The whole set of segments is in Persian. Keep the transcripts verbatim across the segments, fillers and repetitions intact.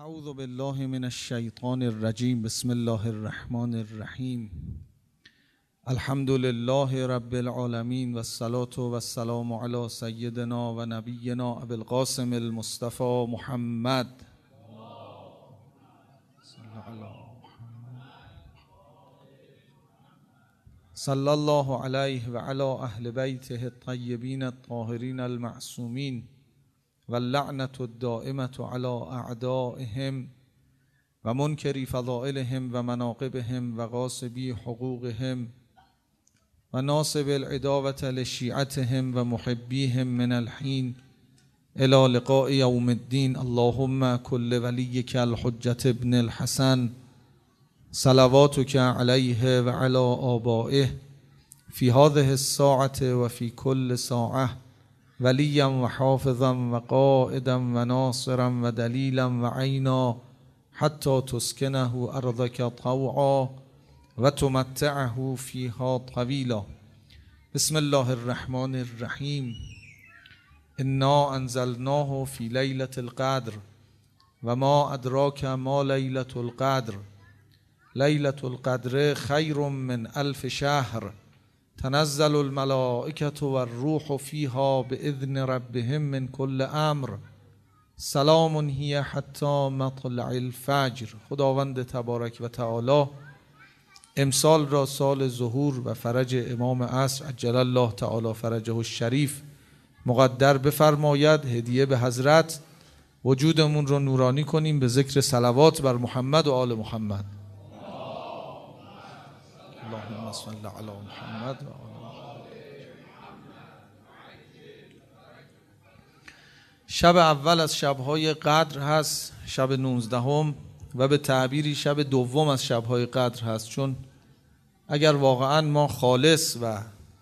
اعوذ بالله من الشیطان الرجیم. بسم الله الرحمن الرحیم. الحمد لله رب العالمین و الصلاة و السلام علی سیدنا و نبینا ابی القاسم المصطفى محمد صلی الله علیه و علی اهل بیته الطیبین الطاهرین المعصومین و اللعنة الدائمة على اعدائهم و منکری فضائلهم و مناقبهم و غاصبی حقوقهم و ناصب العداوة لشیعتهم و محبیهم من الحین الى لقاء یوم الدین. اللهم کل ولیک الحجة ابن الحسن صلواتک علیه و علی آبائه فی هذه الساعة و فی کل ساعة ولیا و حافظا و قائدا و ناصرا و دلیلا و عینا حتی تسکنه ارضک طوعا و تمتعه فیها طویلا. بسم الله الرحمن الرحیم. انا انزلناه فی لیلة القدر و ما ادراک ما لیلة القدر. لیلة القدر خیر من الف شهر تنزل الملائکة و الروح فیها باذن ربهم من کل امر سلام هی حتی مطلع الفجر. خداوند تبارک و تعالی امسال را سال ظهور و فرج امام عصر عجل الله تعالی فرجه الشریف مقدر بفرماید. هدیه به حضرت وجودمون رو نورانی کنیم به ذکر صلوات بر محمد و آل محمد. اللهم صل علی محمد و آل. شب اول از شبهای قدر هست، شب نوزدهم، و به تعبیری شب دوم از شبهای قدر هست، چون اگر واقعا ما خالص و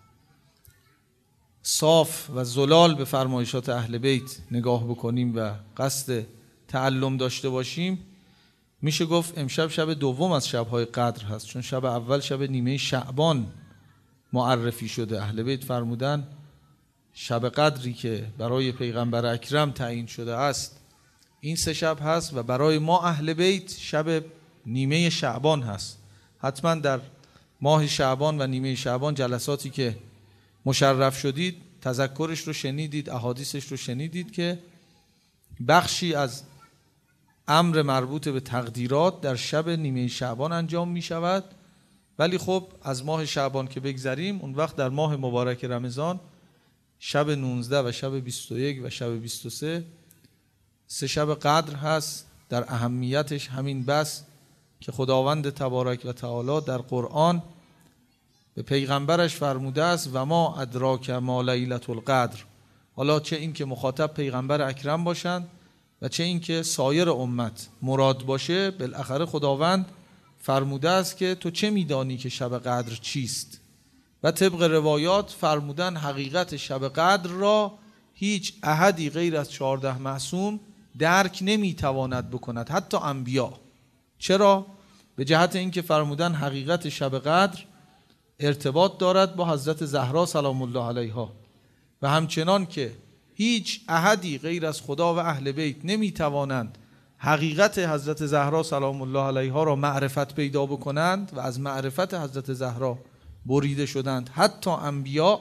صاف و زلال به فرمایشات اهل بیت نگاه بکنیم و قصد تعلم داشته باشیم، میشه گفت امشب شب دوم از شبهای قدر هست، چون شب اول شب نیمه شعبان معرفی شده. اهل بیت فرمودن شب قدری که برای پیغمبر اکرم تعیین شده است این سه شب هست و برای ما اهل بیت شب نیمه شعبان هست. حتما در ماه شعبان و نیمه شعبان جلساتی که مشرف شدید تذکرش رو شنیدید، احادیثش رو شنیدید که بخشی از امر مربوط به تقدیرات در شب نیمه شعبان انجام می شود. ولی خب از ماه شعبان که بگذریم، اون وقت در ماه مبارک رمضان شب نوزده و شب بیست و یک و شب بیست و سه سه شب قدر هست. در اهمیتش همین بس که خداوند تبارک و تعالی در قرآن به پیغمبرش فرموده است و ما ادراک ما لیلة القدر. حالا چه این که مخاطب پیغمبر اکرم باشند و چه این که سایر امت مراد باشه، بالاخره خداوند فرموده است که تو چه میدانی که شب قدر چیست. و طبق روایات فرمودن حقیقت شب قدر را هیچ احدی غیر از چهارده معصوم درک نمیتواند بکند، حتی انبیا. چرا؟ به جهت اینکه فرمودن حقیقت شب قدر ارتباط دارد با حضرت زهرا سلام الله علیها و همچنان که هیچ احدی غیر از خدا و اهل بیت نمیتوانند حقیقت حضرت زهرا سلام الله علیها را معرفت پیدا بکنند و از معرفت حضرت زهرا بریده شدند حتی انبیا،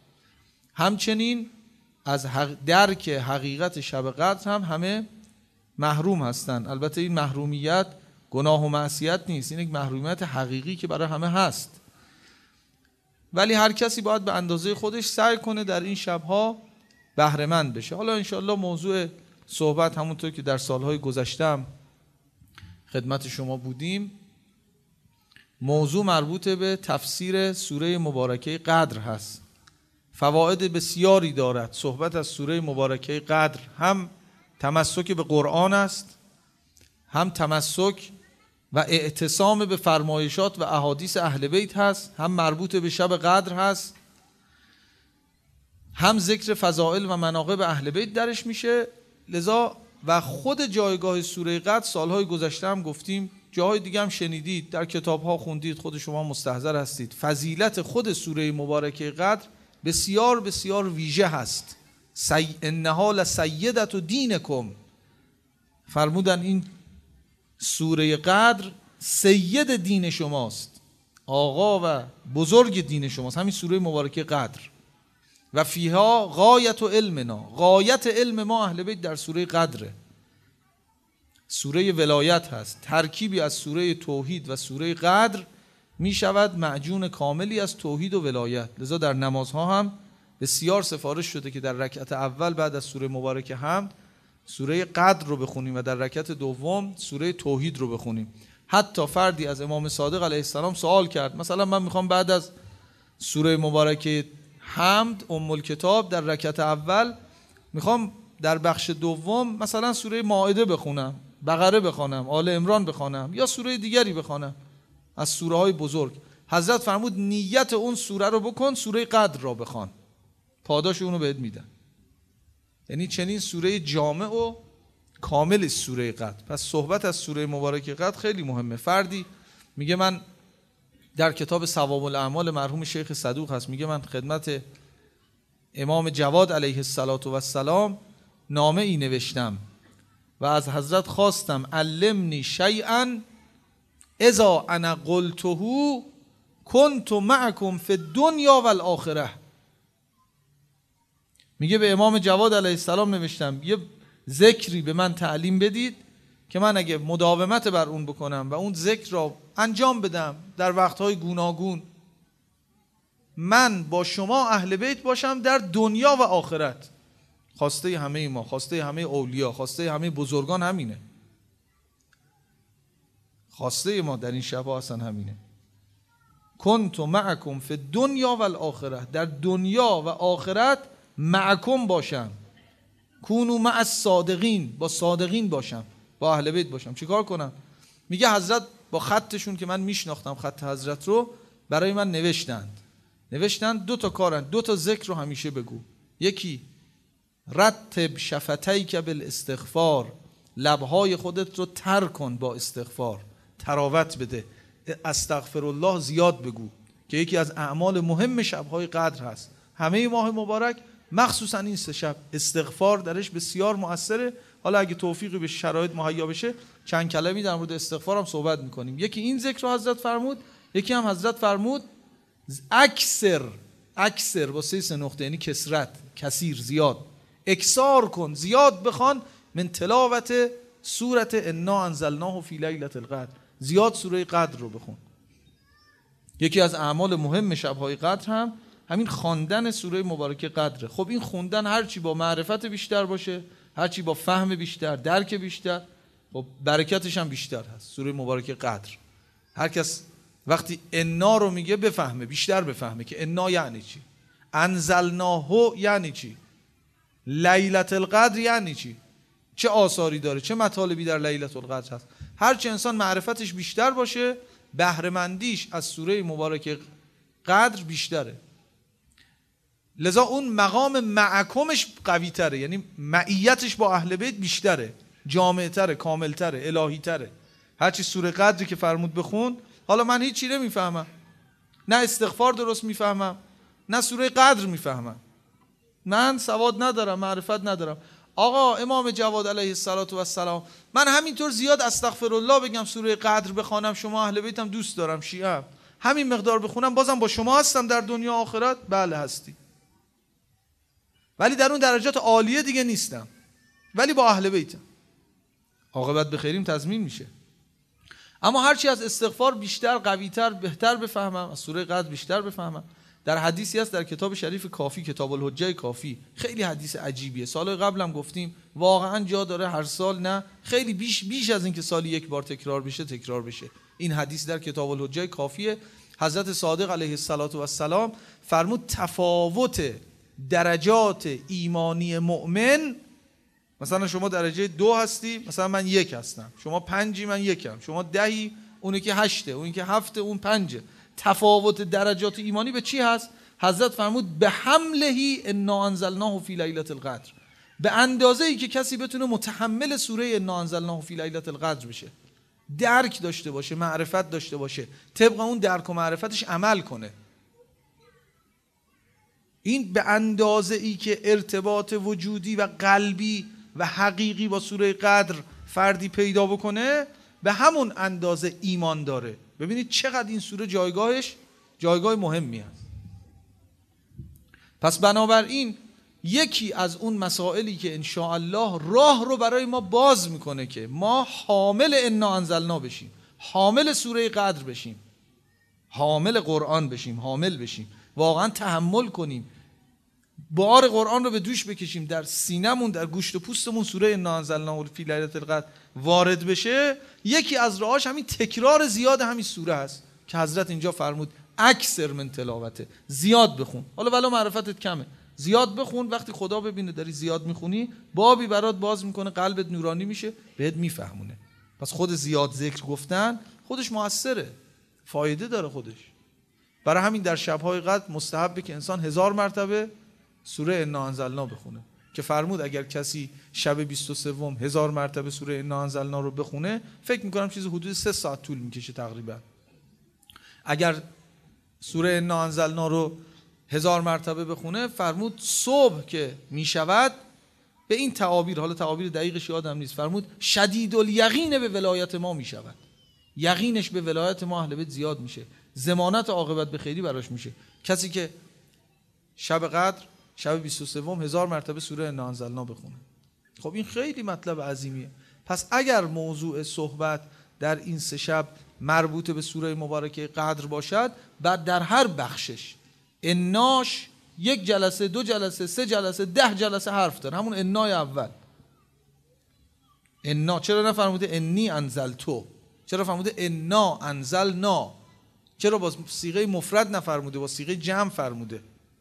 همچنین از درک حقیقت شب قدر هم همه محروم هستند. البته این محرومیت گناه و معصیت نیست، این یک محرومیت حقیقی که برای همه هست، ولی هر کسی باید به اندازه خودش سعی کنه در این شبها بهره مند بشه. حالا انشاءالله موضوع صحبت همونطور که در سالهای گذشتم خدمت شما بودیم، موضوع مربوط به تفسیر سوره مبارکه قدر هست. فواید بسیاری دارد. صحبت از سوره مبارکه قدر هم تمسک به قرآن است، هم تمسک و اعتصام به فرمایشات و احادیث اهل بیت هست، هم مربوط به شب قدر هست، هم ذکر فضائل و مناقب اهل بیت درش میشه. لذا و خود جایگاه سوره قدر سالهای گذشته هم گفتیم، جاهای دیگه هم شنیدید، در کتابها خوندید، خود شما مستحضر هستید. فضیلت خود سوره مبارکه قدر بسیار بسیار ویژه هست. سی انها لسیدة دینکم، فرمودن این سوره قدر سید دین شماست، آقا و بزرگ دین شماست، همین سوره مبارکه قدر. و فیها غایت و علمنا، غایت علم ما اهل بیت در سوره قدره. سوره ولایت هست، ترکیبی از سوره توحید و سوره قدر می شود معجون کاملی از توحید و ولایت. لذا در نمازها هم بسیار سفارش شده که در رکعت اول بعد از سوره مبارکه حمد سوره قدر رو بخونیم و در رکعت دوم سوره توحید رو بخونیم. حتی فردی از امام صادق علیه السلام سوال کرد، مثلا من میخوام بعد از سوره مبارکه حمد ام الکتاب در رکعت اول میخوام در بخش دوم مثلا سوره مائده بخونم، بقره بخونم، آل عمران بخونم یا سوره دیگری بخونم از سوره های بزرگ. حضرت فرمود نیت اون سوره رو بکن، سوره قدر رو بخوان، پاداش اونو بهت میدن. یعنی چنین سوره جامع و کامل سوره قدر. پس صحبت از سوره مبارکه قدر خیلی مهمه. فردی میگه من در کتاب ثواب الاعمال مرحوم شیخ صدوق هست، میگه من خدمت امام جواد علیه السلام نامه ای نوشتم و از حضرت خواستم علمنی شیئا اذا انا قلته کنت معکم فی الدنیا و الاخره. میگه به امام جواد علیه السلام نوشتم یه ذکری به من تعلیم بدید که من اگه مداومت بر اون بکنم و اون ذکر را انجام بدم در وقتهای گوناگون، من با شما اهل بیت باشم در دنیا و آخرت. خواسته همه ما، خواسته همه اولیا، خواسته همه بزرگان همینه. خواسته ما در این شب‌ها اصلا همینه. کنت معکم فی الدنیا و الاخره، در دنیا و آخرت معکم باشم. کونو مع الصادقین، با صادقین باشم، با اهل بیت باشم. چیکار کنم؟ میگه حضرت با خطشون که من میشناختم خط حضرت رو برای من نوشتند. نوشتند دو تا کارن، دو تا ذکر رو همیشه بگو. یکی رتب شفتیک بالاستغفار، لبهای خودت رو تر کن با استغفار، تراوت بده، استغفرالله زیاد بگو که یکی از اعمال مهم شبهای قدر هست. همه ماه مبارک مخصوصا این سه شب استغفار درش بسیار مؤثره. حالا اگه توفیقی به شرایط مهیا بشه چند کلمه‌ای در مورد استغفار هم صحبت میکنیم. یکی این ذکر رو حضرت فرمود، یکی هم حضرت فرمود اکثر، اکثر با سه سه نقطه یعنی کثرت، کثیر، زیاد، اکثار کن، زیاد بخوان من تلاوت سورت انا انزلناه فی لیلة القدر، زیاد سوره قدر رو بخون. یکی از اعمال مهم شب‌های قدر هم همین خواندن سوره مبارکه قدره. خب این خوندن هرچی با معرفت بیشتر باشه، هرچی با فهم بیشتر، درک بیشتر، خب برکتش هم بیشتر هست. سوره مبارکه قدر هر کس وقتی انا رو میگه بفهمه، بیشتر بفهمه که انا یعنی چی، انزلناه یعنی چی، لیلة القدر یعنی چی، چه آثاری داره، چه مطالبی در لیلة القدر هست. هرچی انسان معرفتش بیشتر باشه بهره‌مندیش از سوره مبارکه قدر بیشتره. لذا اون مقام معکمش قوی تره، یعنی معیتش با اهل بیت بیشتره، جامع تره، کامل تره، الهی تره. هرچی سوره قدری که فرمود بخون، حالا من هیچی نمیفهمم، نه استغفار درست میفهمم، نه سوره قدر میفهمم، من سواد ندارم، معرفت ندارم. آقا امام جواد علیه السلام من همینطور زیاد استغفرالله بگم، سوره قدر بخوانم، شما اهل بیتم دوست دارم، شیعه همین مقدار بخونم، بازم با شما هستم در دنیا آخرت؟ بله هستی، ولی در اون درجات عالیه دیگه نیستم، ولی با اهل بیتم، عاقبت به خیریم تضمین میشه. اما هرچی از استغفار بیشتر، قویتر، بهتر بفهمم، از سوره قدر بیشتر بفهمم. در حدیثی هست در کتاب شریف کافی، کتاب الحجه کافی، خیلی حدیث عجیبیه، سال قبلم گفتیم، واقعا جا داره هر سال، نه خیلی بیش بیش از این که سالی یک بار تکرار بشه تکرار بشه. این حدیث در کتاب الحجه کافیه. حضرت صادق علیه السلام فرمود تفاوت درجات ایمانی مؤمن، مثلا شما درجه دو هستی، مثلا من یک هستم، شما پنجی من یکم، شما دهی اون که هشته، اون که هفته اون پنجه. تفاوت درجات ایمانی به چی هست؟ حضرت فرمود به حملهی انا انزلناه فی لیلة القدر، به اندازه ای که کسی بتونه متحمل سوره انا انزلناه فی لیلة القدر بشه، درک داشته باشه، معرفت داشته باشه، طبق اون درک و معرفتش عمل کنه. این به اندازه ای که ارتباط وجودی و قلبی و حقیقی با سوره قدر فردی پیدا بکنه، به همون اندازه ایمان داره. ببینید چقدر این سوره جایگاهش جایگاه مهمی است. پس بنابراین یکی از اون مسائلی که انشاءالله راه رو برای ما باز میکنه که ما حامل انا انزلنا بشیم، حامل سوره قدر بشیم، حامل قرآن بشیم، حامل بشیم، واقعا تحمل کنیم، بار قرآن رو به دوش بکشیم، در سینمون، در گوشت و پوستمون سوره انا انزلنا فی لیلة القدر وارد بشه. یکی از راهاش همین تکرار زیاد همین سوره هست که حضرت اینجا فرمود اکثر من تلاوته، زیاد بخون. حالا ولو معرفتت کمه، زیاد بخون. وقتی خدا ببینه داری زیاد میخونی، بابی برات باز میکنه، قلبت نورانی میشه، بهت میفهمونه. پس خود زیاد ذکر گفتن خودش موثره، فایده داره خودش. برای همین در شب‌های قدر مستحبه که انسان هزار مرتبه سوره انا انزلنا بخونه، که فرمود اگر کسی شب بیست و سه هزار مرتبه سوره انا انزلنا رو بخونه، فکر میکنم چیزی حدود سه ساعت طول میکشه تقریبا. اگر سوره انا انزلنا رو هزار مرتبه بخونه، فرمود صبح که میشود به این تعابیر، حالا تعابیر دقیقش یادم نیست، فرمود شدید الیقین به ولایت ما میشود، یقینش به ولایت ما اهل بیت زیاد میشه، ضمانت عاقبت به خیری براش میشه. کسی که شب قدر شب بیست و سه هزار مرتبه سوره انا انزلنا بخونه، خب این خیلی مطلب عظیمیه. پس اگر موضوع صحبت در این سه شب مربوط به سوره مبارکه قدر باشد، بعد در هر بخشش اناش یک جلسه، دو جلسه، سه جلسه، ده جلسه حرف داره. همون انای اول، انا چرا نفرموده انی انزلتو؟ چرا فرموده انا انزلنا؟ چرا با صیغه مفرد نفرموده، با صیغه جمع فرموده؟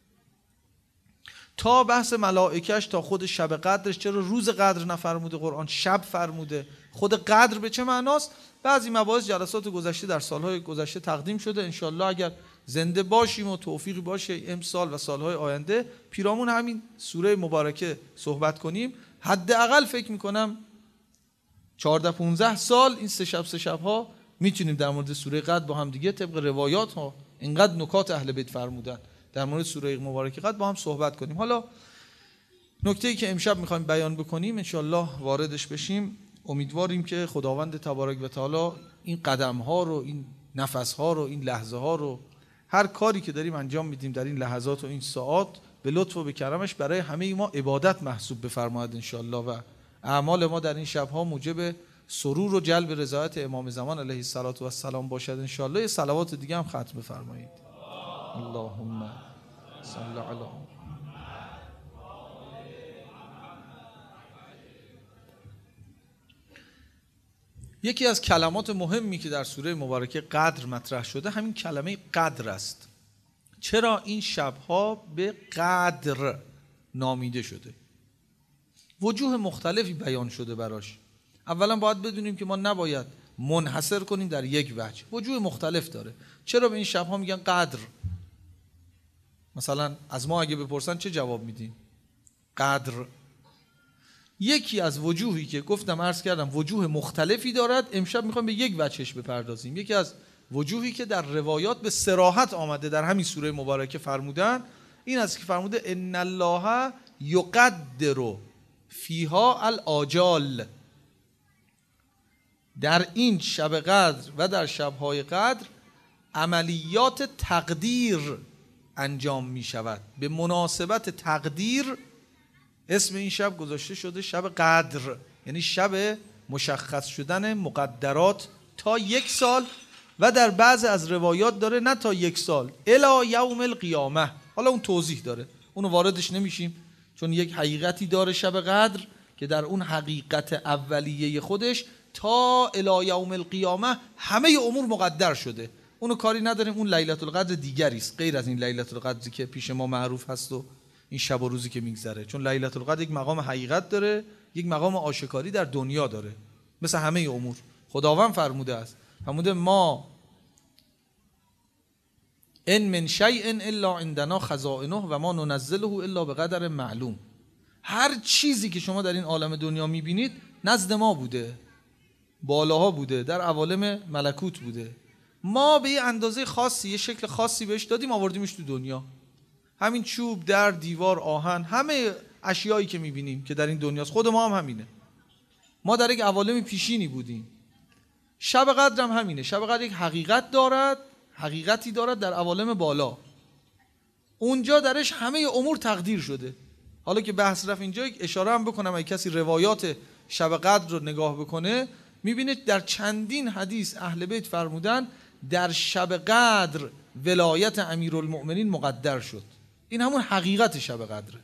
تا بحث ملائکش، تا خود شب قدرش، چرا روز قدر نفرموده قرآن، شب فرموده؟ خود قدر به چه معناست؟ بعضی مباحث جلسات گذشته در سالهای گذشته تقدیم شده. انشالله اگر زنده باشیم و توفیقی باشه امسال و سالهای آینده پیرامون همین سوره مبارکه صحبت کنیم. حداقل فکر میکنم چهارده پانزده سال این سه شب سه شب ها میتونیم در مورد سوره قدر با هم دیگه طبق روایات ها، اینقدر نکات اهل بیت فرمودن در مورد سوره مبارکه قدر با هم صحبت کنیم. حالا نکته‌ای که امشب میخوایم بیان بکنیم انشالله واردش بشیم. امیدواریم که خداوند تبارک و تعالی این قدم ها رو، این نفس ها رو، این لحظه ها رو، هر کاری که داریم انجام میدیم در این لحظات و این ساعات، به لطف و به کرمش برای همه ما عبادت محسوب بفرماید انشالله، و اعمال ما در این شبها موجب سرور و جلب رضایت امام زمان علیه الصلاة و السلام باشد انشالله. یه صلوات دیگه هم ختم بفرمایید. اللهم صل علی یکی از کلمات مهمی که در سوره مبارکه قدر مطرح شده همین کلمه قدر است. چرا این شبها به قدر نامیده شده؟ وجوه مختلفی بیان شده براش. اولا باید بدونیم که ما نباید منحصر کنیم در یک وجه، وجوه مختلف داره. چرا به این شبها میگن قدر؟ مثلا از ما اگه بپرسن چه جواب میدیم؟ قدر. یکی از وجوهی که گفتم عرض کردم وجوه مختلفی دارد، امشب میخوایم به یک وجهش بپردازیم. یکی از وجوهی که در روایات به صراحت آمده در همین سوره مبارکه فرمودن این است که فرموده ان الله یقدر فیها الآجال، در این شب قدر و در شبهای قدر عملیات تقدیر انجام می شود. به مناسبت تقدیر اسم این شب گذاشته شده شب قدر، یعنی شب مشخص شدن مقدرات تا یک سال، و در بعض از روایات داره نه تا یک سال، الی یوم القیامه. حالا اون توضیح داره، اونو واردش نمیشیم، چون یک حقیقتی داره شب قدر که در اون حقیقت اولیه خودش تا الی یوم القیامه همه امور مقدر شده. اونو کاری نداریم، اون لیلة القدر دیگری است غیر از این لیلة القدری که پیش ما معروف هست و این شب و روزی که میگذره. چون لیلة القدر یک مقام حقیقت داره، یک مقام آشکاری در دنیا داره، مثل همه امور. خداوند فرموده است، فرموده ما ان من شیء الا عندنا خزائنه و ما ننزله الا بقدر معلوم. هر چیزی که شما در این عالم دنیا میبینید نزد ما بوده، بالاها بوده، در عوالم ملکوت بوده. ما به یه اندازه خاصی، یه شکل خاصی بهش دادیم، آوردیمش تو دنیا. همین چوب، در، دیوار، آهن، همه اشیایی که میبینیم که در این دنیاست، خود ما هم همینه. ما در یک عوالم پیشینی بودیم. شب قدر هم همینه. شب قدر یک حقیقت دارد، حقیقتی دارد در عوالم بالا، اونجا درش همه امور تقدیر شده. حالا که بحث رفت اینجا یک اشاره هم بکنم، اگه کسی روایات شب قدر رو نگاه بکنه میبینه در چندین حدیث اهل بیت فرمودن در شب قدر ولایت امیرالمؤمنین مقدر شد. این همون حقیقت شب قدره.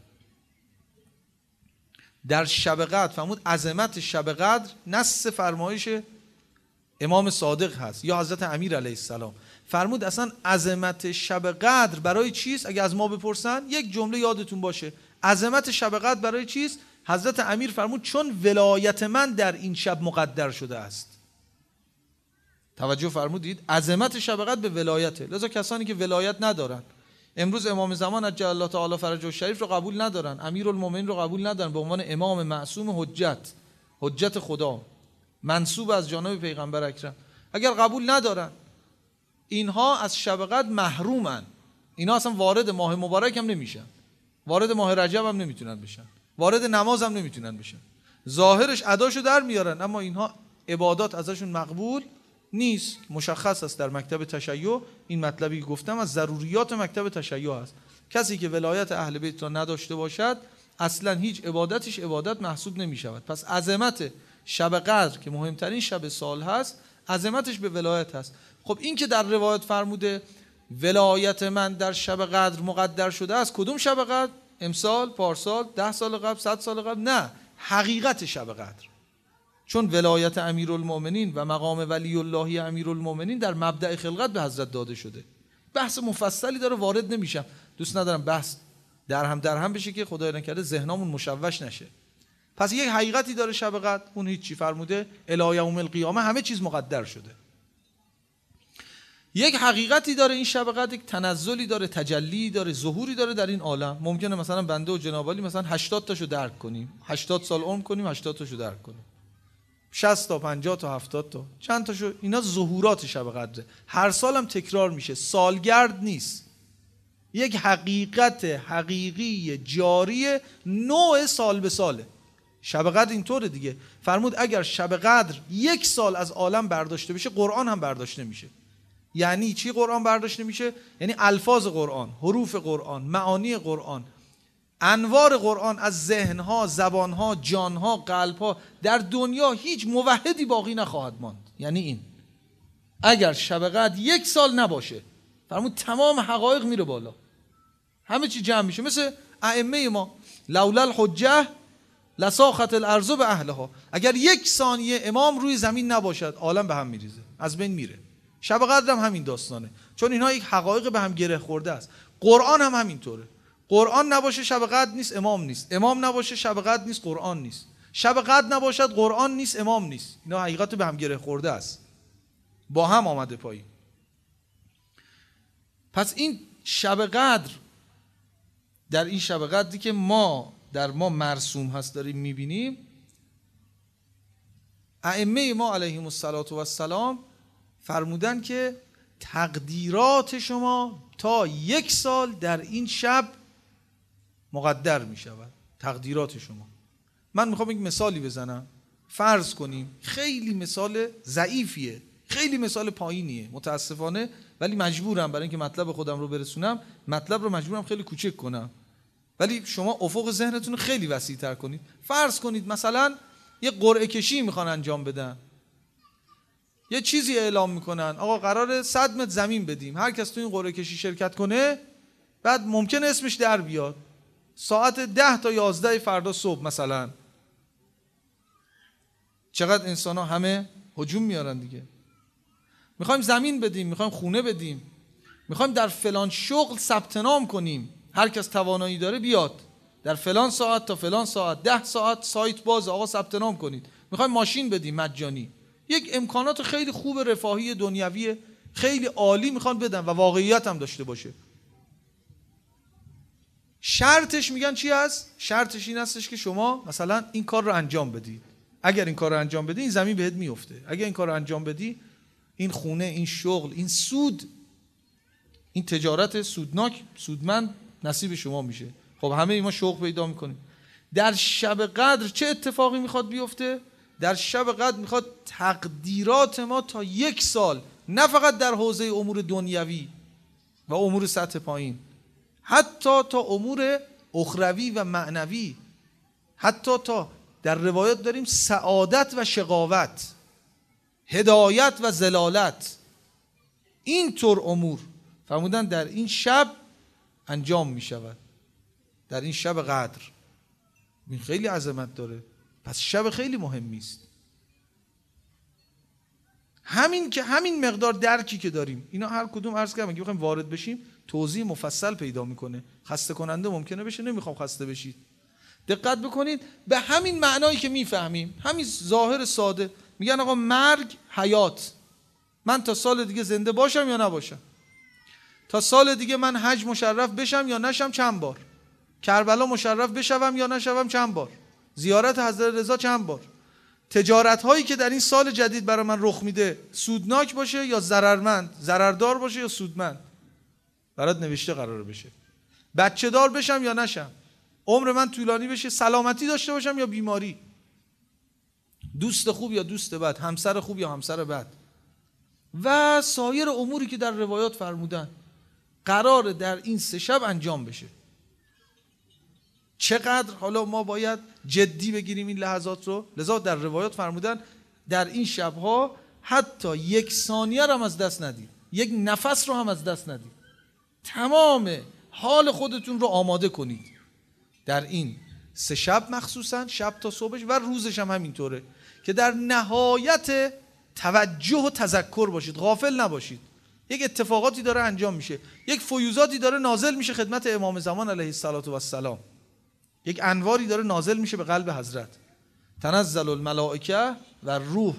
در شب قدر فرمود عظمت شب قدر نص فرمایش امام صادق هست یا حضرت امیر علیه السلام فرمود اصلا عظمت شب قدر برای چیست؟ اگه از ما بپرسن یک جمله یادتون باشه، عظمت شب قدر برای چیست؟ حضرت امیر فرمود چون ولایت من در این شب مقدر شده است. توجه فرمودید؟ عظمت شب قدر به ولایته. لذا کسانی که ولایت ندارن، امروز امام زمان عجل الله تعالی فرجه الشریف رو قبول ندارن، امیرالمومنین رو قبول ندارن به عنوان امام معصوم حجت، حجت خدا منسوب از جانب پیغمبر اکرم، اگر قبول ندارن اینها از شب قدر محرومن. اینا اصلا وارد ماه مبارک هم نمیشن، وارد ماه رجب هم نمیتونن بشن، وارد نماز هم نمیتونن بشن. ظاهرش اداشو در میارن اما اینها عبادات ازشون مقبول نیست. مشخص است در مکتب تشیع این مطلبی که گفتم از ضروریات مکتب تشیع است. کسی که ولایت اهل بیت را نداشته باشد اصلا هیچ عبادتش عبادت محسوب نمی شود. پس عظمت شب قدر که مهمترین شب سال هست عظمتش به ولایت هست. خب این که در روایت فرموده ولایت من در شب قدر مقدر شده است، کدوم شب قدر؟ امسال، پارسال، ده سال قبل، صد سال قبل؟ نه، حقیقت شب قدر. چون ولایت امیرالمؤمنین و مقام ولی اللهی امیرالمؤمنین در مبدأ خلقت به حضرت داده شده. بحث مفصلی داره، وارد نمیشم، دوست ندارم بحث در هم در هم بشه که خدای نکرده ذهنمون مشوش نشه. پس یک حقیقتی داره شب قدر، اون هیچی فرموده الی یوم القیامه همه چیز مقدر شده. یک حقیقتی داره این شب قدر، یک تنزلی داره، تجلی داره، ظهوری داره در این عالم. ممکنه مثلا بنده و جناب عالی مثلا هشتاد تاشو درک کنیم، هشتاد سال عمر کنیم، هشتاد تاشو درک کنیم، شصت تا پنجاه تا هفتاد تا چند تاشو، اینا ظهورات شب قدره. هر سالم تکرار میشه، سالگرد نیست، یک حقیقت حقیقی جاری نوع سال به ساله. شب قدر اینطوره دیگه. فرمود اگر شب قدر یک سال از عالم برداشته بشه قرآن هم برداشته میشه. یعنی چی قرآن برداشته میشه؟ یعنی الفاظ قرآن، حروف قرآن، معانی قرآن، انوار قرآن از ذهنها، زبانها، جانها، قلبها در دنیا هیچ موحدی باقی نخواهد ماند. یعنی این اگر شب قدر یک سال نباشه فرمود تمام حقایق میره بالا، همه چی جمع میشه. مثل ائمه ما لولا الحجه لساخت الارض به اهلها، اگر یک ثانیه امام روی زمین نباشد عالم به هم میریزه، از بین میره. شب قدر هم همین داستانه، چون اینها یک حقایق به هم گره خورده است. قرآن هم همینطوره، قرآن نباشه شب قدر نیست، امام نیست، امام نباشه شب قدر نیست، قرآن نیست، شب قدر نباشد قرآن نیست، امام نیست. اینا حقیقت به هم گره خورده است، با هم آمده پایین. پس این شب قدر، در این شب قدری که ما در ما مرسوم هست داریم میبینیم، ائمه ما علیهم السلام فرمودن که تقدیرات شما تا یک سال در این شب مقدر می شود. تقدیرات شما. من میخوام یک مثالی بزنم. فرض کنیم، خیلی مثال ضعیفیه، خیلی مثال پایینیه متاسفانه، ولی مجبورم برای اینکه مطلب خودم رو برسونم مطلب رو مجبورم خیلی کوچک کنم، ولی شما افق ذهنتون رو خیلی وسیع تر کنید. فرض کنید مثلا یه قرعه کشی میخوان انجام بدن، یه چیزی اعلام میکنن آقا قراره صد متر زمین بدیم، هر کس تو این قرعه کشی شرکت کنه بعد ممکن اسمش در بیاد ساعت ده تا یازده فردا صبح مثلا. چقدر انسان ها همه هجوم میارن دیگه. میخوایم زمین بدیم، میخوایم خونه بدیم، میخوایم در فلان شغل ثبت نام کنیم، هر کس توانایی داره بیاد در فلان ساعت تا فلان ساعت ده ساعت سایت باز، آقا ثبت نام کنید. میخوایم ماشین بدیم مجانی، یک امکانات خیلی خوب رفاهی دنیوی خیلی عالی میخوان بدن و واقعیت هم داشته باشه. شرطش میگن چی هست؟ شرطش این هستش که شما مثلا این کار رو انجام بدید. اگر این کار رو انجام بدی این زمین بهت میفته، اگر این کار رو انجام بدی این خونه، این شغل، این سود، این تجارت سودناک، سودمند نصیب شما میشه. خب همه ما شوق پیدا میکنیم. در شب قدر چه اتفاقی میخواد بیفته؟ در شب قدر میخواد تقدیرات ما تا یک سال، نه فقط در حوزه امور دنیوی و امور سطح پایین، حتی تا امور اخروی و معنوی، حتی تا در روایات داریم سعادت و شقاوت، هدایت و ضلالت، اینطور امور فرمودن در این شب انجام می شود، در این شب قدر. این خیلی عظمت داره، پس شب خیلی مهمی است. همین که همین مقدار درکی که داریم، اینا هر کدوم عرض کردم اگه بخوایم وارد بشیم توضیح مفصل پیدا میکنه، خسته کننده ممکنه بشه، نمیخوام خسته بشید. دقت بکنید به همین معنایی که میفهمیم، همین ظاهر ساده. میگن آقا مرگ حیات، من تا سال دیگه زنده باشم یا نباشم، تا سال دیگه من حج مشرف بشم یا نشم چند بار، کربلا مشرف بشم یا نشم چند بار، زیارت حضرت رضا چند بار، تجارت هایی که در این سال جدید برای من رخ میده سودناک باشه یا ضررمند، ضرردار باشه یا سودمند، برات نوشته قراره بشه. بچه دار بشم یا نشم، عمر من طولانی بشه، سلامتی داشته باشم یا بیماری، دوست خوب یا دوست بد، همسر خوب یا همسر بد و سایر اموری که در روایات فرمودن قراره در این سه شب انجام بشه. چقدر حالا ما باید جدی بگیریم این لحظات رو. لذا در روایات فرمودن در این شبها حتی یک ثانیه رو هم از دست ندید، یک نفس رو هم از دست ندید، تمام حال خودتون رو آماده کنید در این سه شب، مخصوصا شب تا صبحش و روزش هم همینطوره، که در نهایت توجه و تذکر باشید، غافل نباشید. یک اتفاقاتی داره انجام میشه، یک فیوزاتی داره نازل میشه خدمت امام زمان علیه السلام، یک انواری داره نازل میشه به قلب حضرت. تنزل الملائکه و روح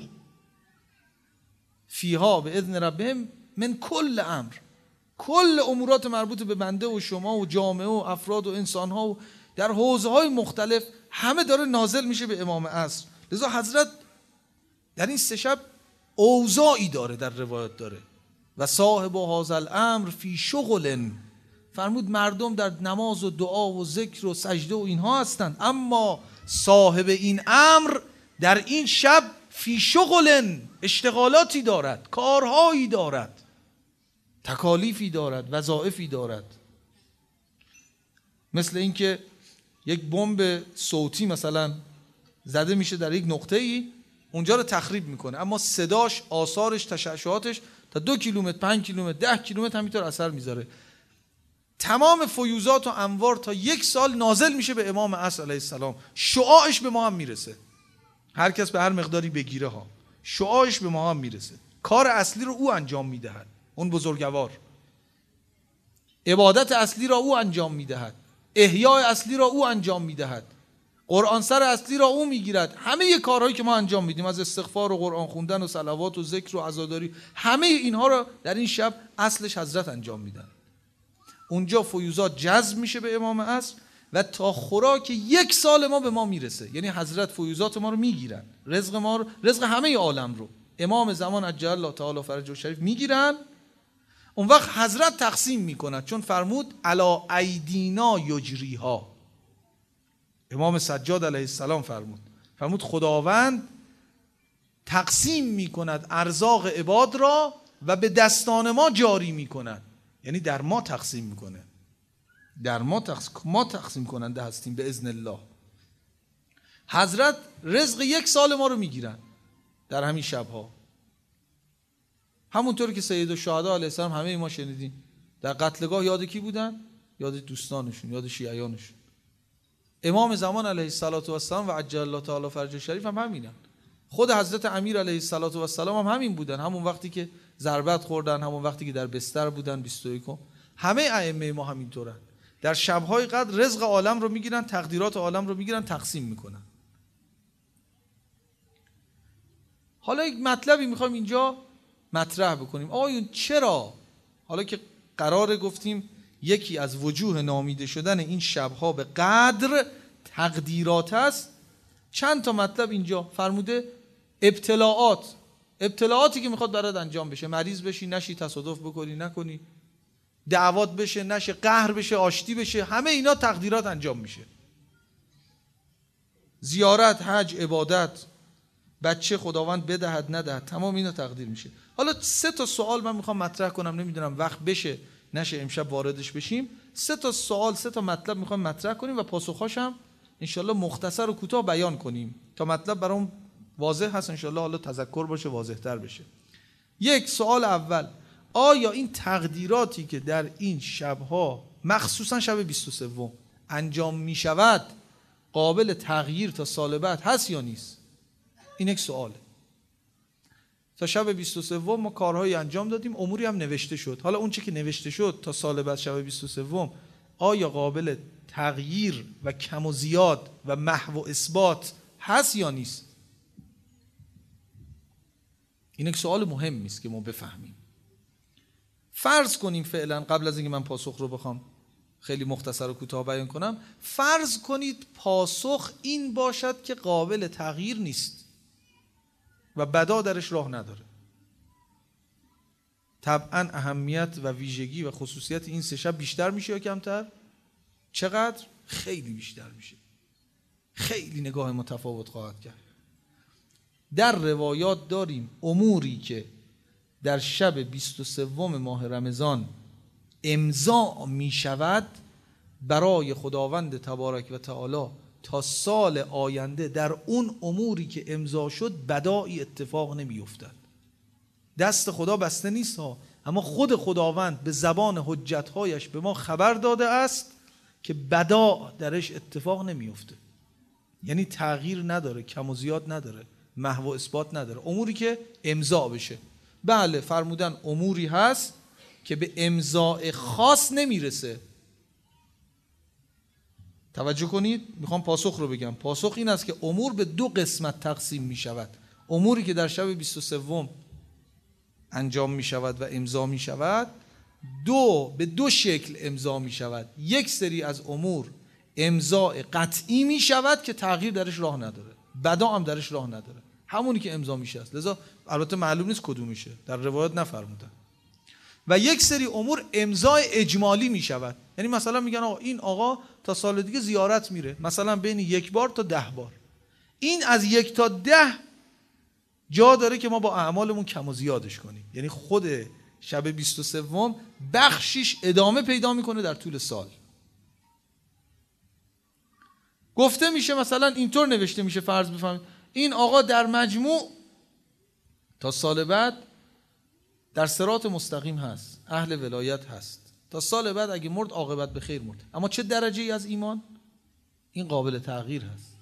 فیها به اذن ربهم من کل امر، کل امورات مربوط به بنده و شما و جامعه و افراد و انسانها و در حوزه‌های مختلف همه داره نازل میشه به امام عصر. لذا حضرت در این سه شب اوضاعی داره، در روایت داره و صاحب هذا الامر فی شغل، فرمود مردم در نماز و دعا و ذکر و سجده و اینها هستند، اما صاحب این امر در این شب فی شغل، اشتغالاتی دارد، کارهایی دارد، تکالیفی دارد، وظایفی دارد. مثل اینکه یک بمب صوتی مثلا زده میشه در یک نقطه‌ای، اونجا رو تخریب میکنه، اما صداش، آثارش، تشعشعاتش تا دو کیلومتر، پنج کیلومتر، ده کیلومتر همینطور اثر میذاره. تمام فیوزات و انوار تا یک سال نازل میشه به امام عصر علیه السلام، شعاعش به ما هم میرسه، هر کس به هر مقداری بگیره ها، شعاعش به ما هم میرسه. کار اصلی رو او انجام میدهد، اون بزرگوار، عبادت اصلی را او انجام میدهد، احیاء اصلی را او انجام میدهد، قرآن سر اصلی را او میگیرد. همه کارهایی که ما انجام میدیم از استغفار و قرآن خوندن و صلوات و ذکر و عزاداری، همه اینها را در این شب اصلش حضرت انجام میدن. اونجا فیوزات جذب میشه به امام عصر و تا خوراک یک سال ما به ما میرسه، یعنی حضرت فیوزات ما رو میگیرن، رزق ما رو، رزق همه عالم رو امام زمان عجل الله تعالی فرجه شریف میگیرن. اون وقت حضرت تقسیم میکند، چون فرمود علی ایدینا یجریها، امام سجاد علیه السلام فرمود فرمود خداوند تقسیم میکند ارزاق عباد را و به دستان ما جاری میکند، یعنی در ما تقسیم میکنه، در ما تقسیم, ما تقسیم کننده هستیم به اذن الله. حضرت رزق یک سال ما رو میگیرن در همین شبها، همونطور که سید الشهدا علیه السلام همه ما شنیدیم در قتلگاه یاد کی بودن؟ یاد دوستانشون، یاد شیعیانشون. امام زمان علیه السلام و عجل الله تعالی فرجه شریف هم همینن. خود حضرت امیر علیه السلام هم همین بودن، همون وقتی که ضربت خوردن، همون وقتی که در بستر بودن بیست و یک. همه ائمه ما همینطورن، در شب‌های قدر رزق عالم رو میگیرن، تقدیرات عالم رو میگیرن، تقسیم میکنن. حالا یک مطلبی میخوایم اینجا مطرح بکنیم. آقایون چرا حالا که قراره گفتیم یکی از وجوه نامیده شدن این شبها به قدر تقدیرات است، چند تا مطلب اینجا فرموده. ابتلاعات، ابتلاعاتی که میخواد برات انجام بشه، مریض بشی نشی، تصادف بکنی نکنی، دعوات بشه نشه، قهر بشه، آشتی بشه، همه اینا تقدیرات انجام میشه. زیارت، حج، عبادت، بچه خداوند بدهد ندهد، تمام اینا تقدیر میشه. حالا سه تا سوال من میخوام مطرح کنم، نمیدونم وقت بشه نشه امشب واردش بشیم. سه تا سوال، سه تا مطلب میخوام مطرح کنیم و پاسخاش هم انشالله مختصر و کوتاه بیان کنیم تا مطلب برام واضح هست، انشالله حالا تذکر باشه واضح تر بشه. یک سوال اول، آیا این تقدیراتی که در این شبها مخصوصا شب بیست و سه انجام میشود قابل تغییر تا سال بعد هست یا نیست؟ این یک سواله. تا شب بیست و سه ما کارهایی انجام دادیم، اموری هم نوشته شد. حالا اون چی که نوشته شد تا سال بعد شب بیست و سه آیا قابل تغییر و کم و زیاد و محو و اثبات هست یا نیست؟ این یک سوال مهمی است که ما بفهمیم. فرض کنیم فعلا، قبل از اینکه من پاسخ رو بخوام خیلی مختصر و کوتاه بیان کنم، فرض کنید پاسخ این باشد که قابل تغییر نیست و بدا درش راه نداره. طبعا اهمیت و ویژگی و خصوصیت این سه شب بیشتر میشه یا کمتر؟ چقدر؟ خیلی بیشتر میشه. خیلی نگاه متفاوت خواهد کرد. در روایات داریم اموری که در شب بیست و سه ماه رمضان امضا می شود برای خداوند تبارک و تعالی تا سال آینده در اون اموری که امضا شد بدایی اتفاق نمی افتد. دست خدا بسته نیست ها، اما خود خداوند به زبان حجتهایش به ما خبر داده است که بدا درش اتفاق نمی افته. یعنی تغییر نداره، کم و زیاد نداره، محو و اثبات نداره، اموری که امضا بشه. بله فرمودن اموری هست که به امضاء خاص نمیرسه. توجه کنید، میخوام پاسخ رو بگم. پاسخ این است که امور به دو قسمت تقسیم میشود. اموری که در شب بیست و سه انجام میشود و امضا میشود، دو به دو شکل امضا میشود. یک سری از امور امضاء قطعی میشود که تغییر درش راه نداره، بدا هم درش راه نداره، همونی که امضا میشه است. لذا البته معلوم نیست کدوم میشه، در روایت نفرمودن. و یک سری امور امضای اجمالی می شود. یعنی مثلا میگن آقا این آقا تا سال دیگه زیارت میره، مثلا بین یک بار تا ده بار. این از یک تا ده جا داره که ما با اعمالمون کم و زیادش کنیم. یعنی خود شب بیست و سه بخشیش ادامه پیدا میکنه در طول سال. گفته میشه مثلا اینطور نوشته میشه، فرض بفهمید این آقا در مجموع تا سال بعد در صراط مستقیم هست، اهل ولایت هست، تا سال بعد اگه مرد عاقبت به خیر مرد. اما چه درجه ای از ایمان؟ این قابل تغییر هست.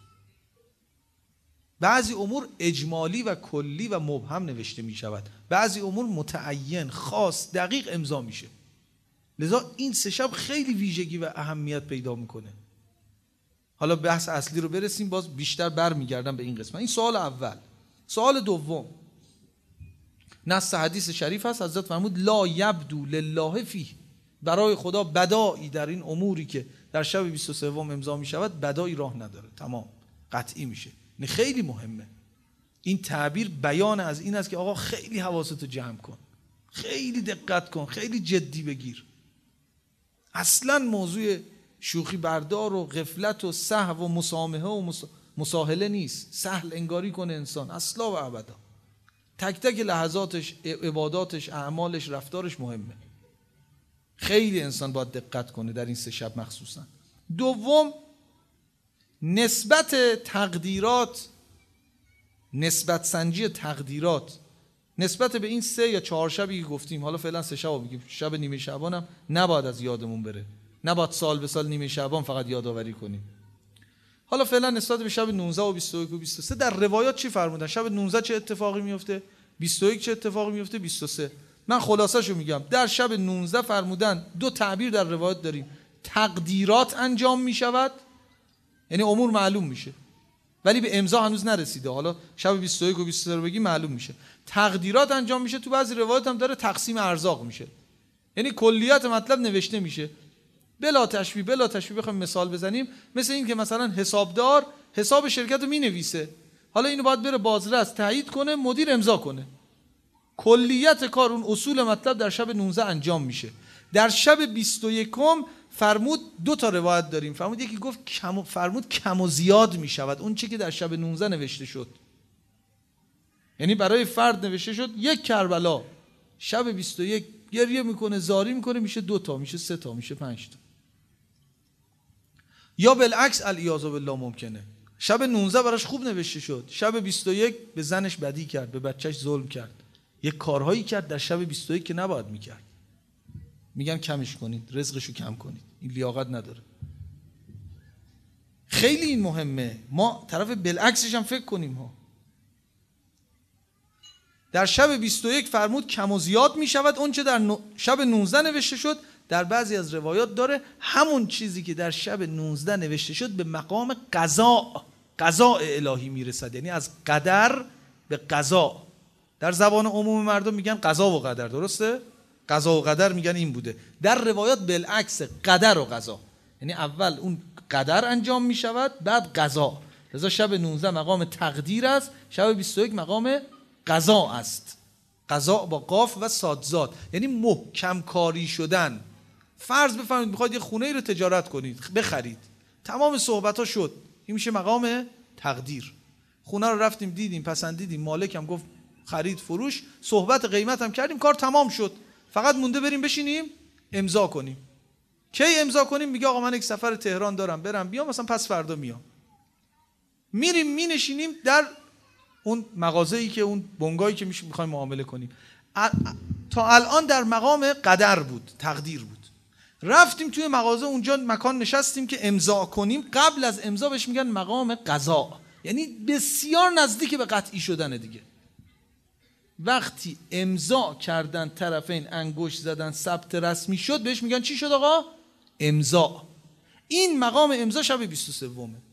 بعضی امور اجمالی و کلی و مبهم نوشته می شود، بعضی امور متعین خاص دقیق امضا میشه. لذا این سه شب خیلی ویژگی و اهمیت پیدا میکنه. حالا بحث اصلی رو برسیم، باز بیشتر برمیگردم به این قسمت. این سوال اول. سوال دوم، نص حدیث شریف هست، حضرت فرمود لا یبدو لله فیه، برای خدا بدایی در این اموری که در شب بیست و سه امضا می شود بدایی راه نداره، تمام قطعی میشه. این خیلی مهمه. این تعبیر بیان از این است که آقا خیلی حواستو جمع کن، خیلی دقت کن، خیلی جدی بگیر. اصلا موضوع شوخی بردار و غفلت و سهو و مسامحه و مساهله نیست. سهل انگاری کنه انسان اصلا و ابدا. تک تک لحظاتش، عباداتش، اعمالش، رفتارش مهمه. خیلی انسان باید دقت کنه در این سه شب مخصوصا. دوم، نسبت تقدیرات، نسبت سنجی تقدیرات نسبت به این سه یا چهار شبی که گفتیم. حالا فعلا سه شب میگیم، شب نیمه شعبان هم نباید از یادمون بره، نباید سال به سال نیمه شعبان فقط یادآوری کنیم. حالا فعلا نسبت به شب نوزده و بیست و یک و بیست و سه در روایات چی فرمودن؟ شب نوزده چه اتفاقی میفته؟ بیست و یک چه اتفاقی میفته؟ بیست و سه. من خلاصه‌شو میگم. در شب نوزده فرمودن دو تعبیر در روایات داریم. تقدیرات انجام میشود، یعنی امور معلوم میشه ولی به امضا هنوز نرسیده. حالا شب بیست و یک و بیست و سه رو بگی معلوم میشه. تقدیرات انجام میشه. تو بعضی روایات هم داره تقسیم ارزاق میشه، یعنی کلیات مطلب نوشته میشه بلا تشبیه. بلا تشبیه بخوایم مثال بزنیم، مثل این که مثلا حسابدار حساب شرکت رو مینویسه، حالا اینو باید بره بازرس تایید کنه، مدیر امضا کنه. کلیت کار، اون اصول مطلب در شب نوزده انجام میشه. در شب بیست و یک فرمود دو تا روایت داریم. فرمود یکی گفت کم فرمود کم و زیاد میشود اون چیزی که در شب نوزده نوشته شد. یعنی برای فرد نوشته شد یک کربلا شب بیست و یک گریه میکنه، زاری میکنه، میشه دو تا، میشه سه تا، میشه پنج تا. یا بالعکس العیاذ بالله ممکنه شب نوزده براش خوب نوشته شد، شب بیست و یک به زنش بدی کرد، به بچهش ظلم کرد، یک کارهایی کرد در شب بیست و یک که نباید میکرد. میگن کمش کنید، رزقشو کم کنید، این لیاقت نداره. خیلی این مهمه، ما طرف بالعکسش هم فکر کنیم ها. در شب بیست و یک فرمود کم و زیاد می شود اون چه در شب نوزده نوشته شد. در بعضی از روایات داره همون چیزی که در شب نوزده نوشته شد به مقام قضا، قضا الهی میرسد، یعنی از قدر به قضا. در زبان عموم مردم میگن قضا و قدر، درسته؟ قضا و قدر میگن این بوده. در روایات بالعکس، قدر و قضا، یعنی اول اون قدر انجام میشود بعد قضا. لذا شب نوزده مقام تقدیر است، شب بیست و یک مقام قضا است. قضا با قاف و صادزاد، یعنی محکم کاری شدن. فرض بفرمایید میخواید یه خونه ای رو تجارت کنید، بخرید، تمام صحبت ها شد، این میشه مقام تقدیر. خونه رو رفتیم دیدیم، پسندیدیم، مالک هم گفت خرید فروش، صحبت قیمت هم کردیم، کار تمام شد، فقط مونده بریم بشینیم امضا کنیم. کی امضا کنیم؟ میگه آقا من یک سفر تهران دارم برم بیام، مثلا پس فردا میام. میریم مینشینیم در اون مغازه‌ای که اون بنگاهی که میشه میخوایم معامله کنیم. تا الان در مقام قدر بود، تقدیر بود. رفتیم توی مغازه، اونجا مکان نشستیم که امضا کنیم، قبل از امضا بهش میگن مقام قضا، یعنی بسیار نزدیک به قطعی شدن دیگه. وقتی امضا کردن طرفین، انگشت زدن، ثبت رسمی شد، بهش میگن چی شد آقا؟ امضا. این مقام امضا شب بیست و سه.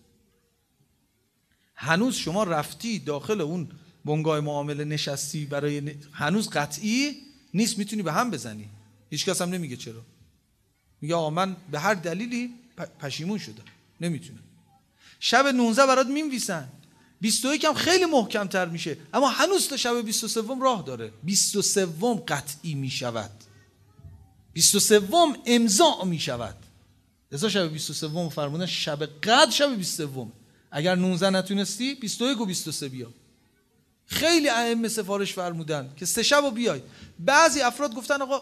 هنوز شما رفتی داخل اون بنگاه معامله نشستی، برای ن... هنوز قطعی نیست، میتونی به هم بزنی، هیچ کس هم نمیگه چرا. میگه آقا من به هر دلیلی پ... پشیمون شدم، نمیتونم. شب نوزده برات می‌نویسن، بیست و یک هم خیلی محکم تر میشه، اما هنوز تا شب بیست و سه راه داره. بیست و سه قطعی میشود، بیست و سه امضا میشود. لذا شب بیست و سه فرمودن شب قدر شب بیست و سه. اگر نوزده نتونستی بیست و یک و بیست و سه بیا. خیلی ائمه سفارش فرمودن که سه شب رو بیای. بعضی افراد گفتن آقا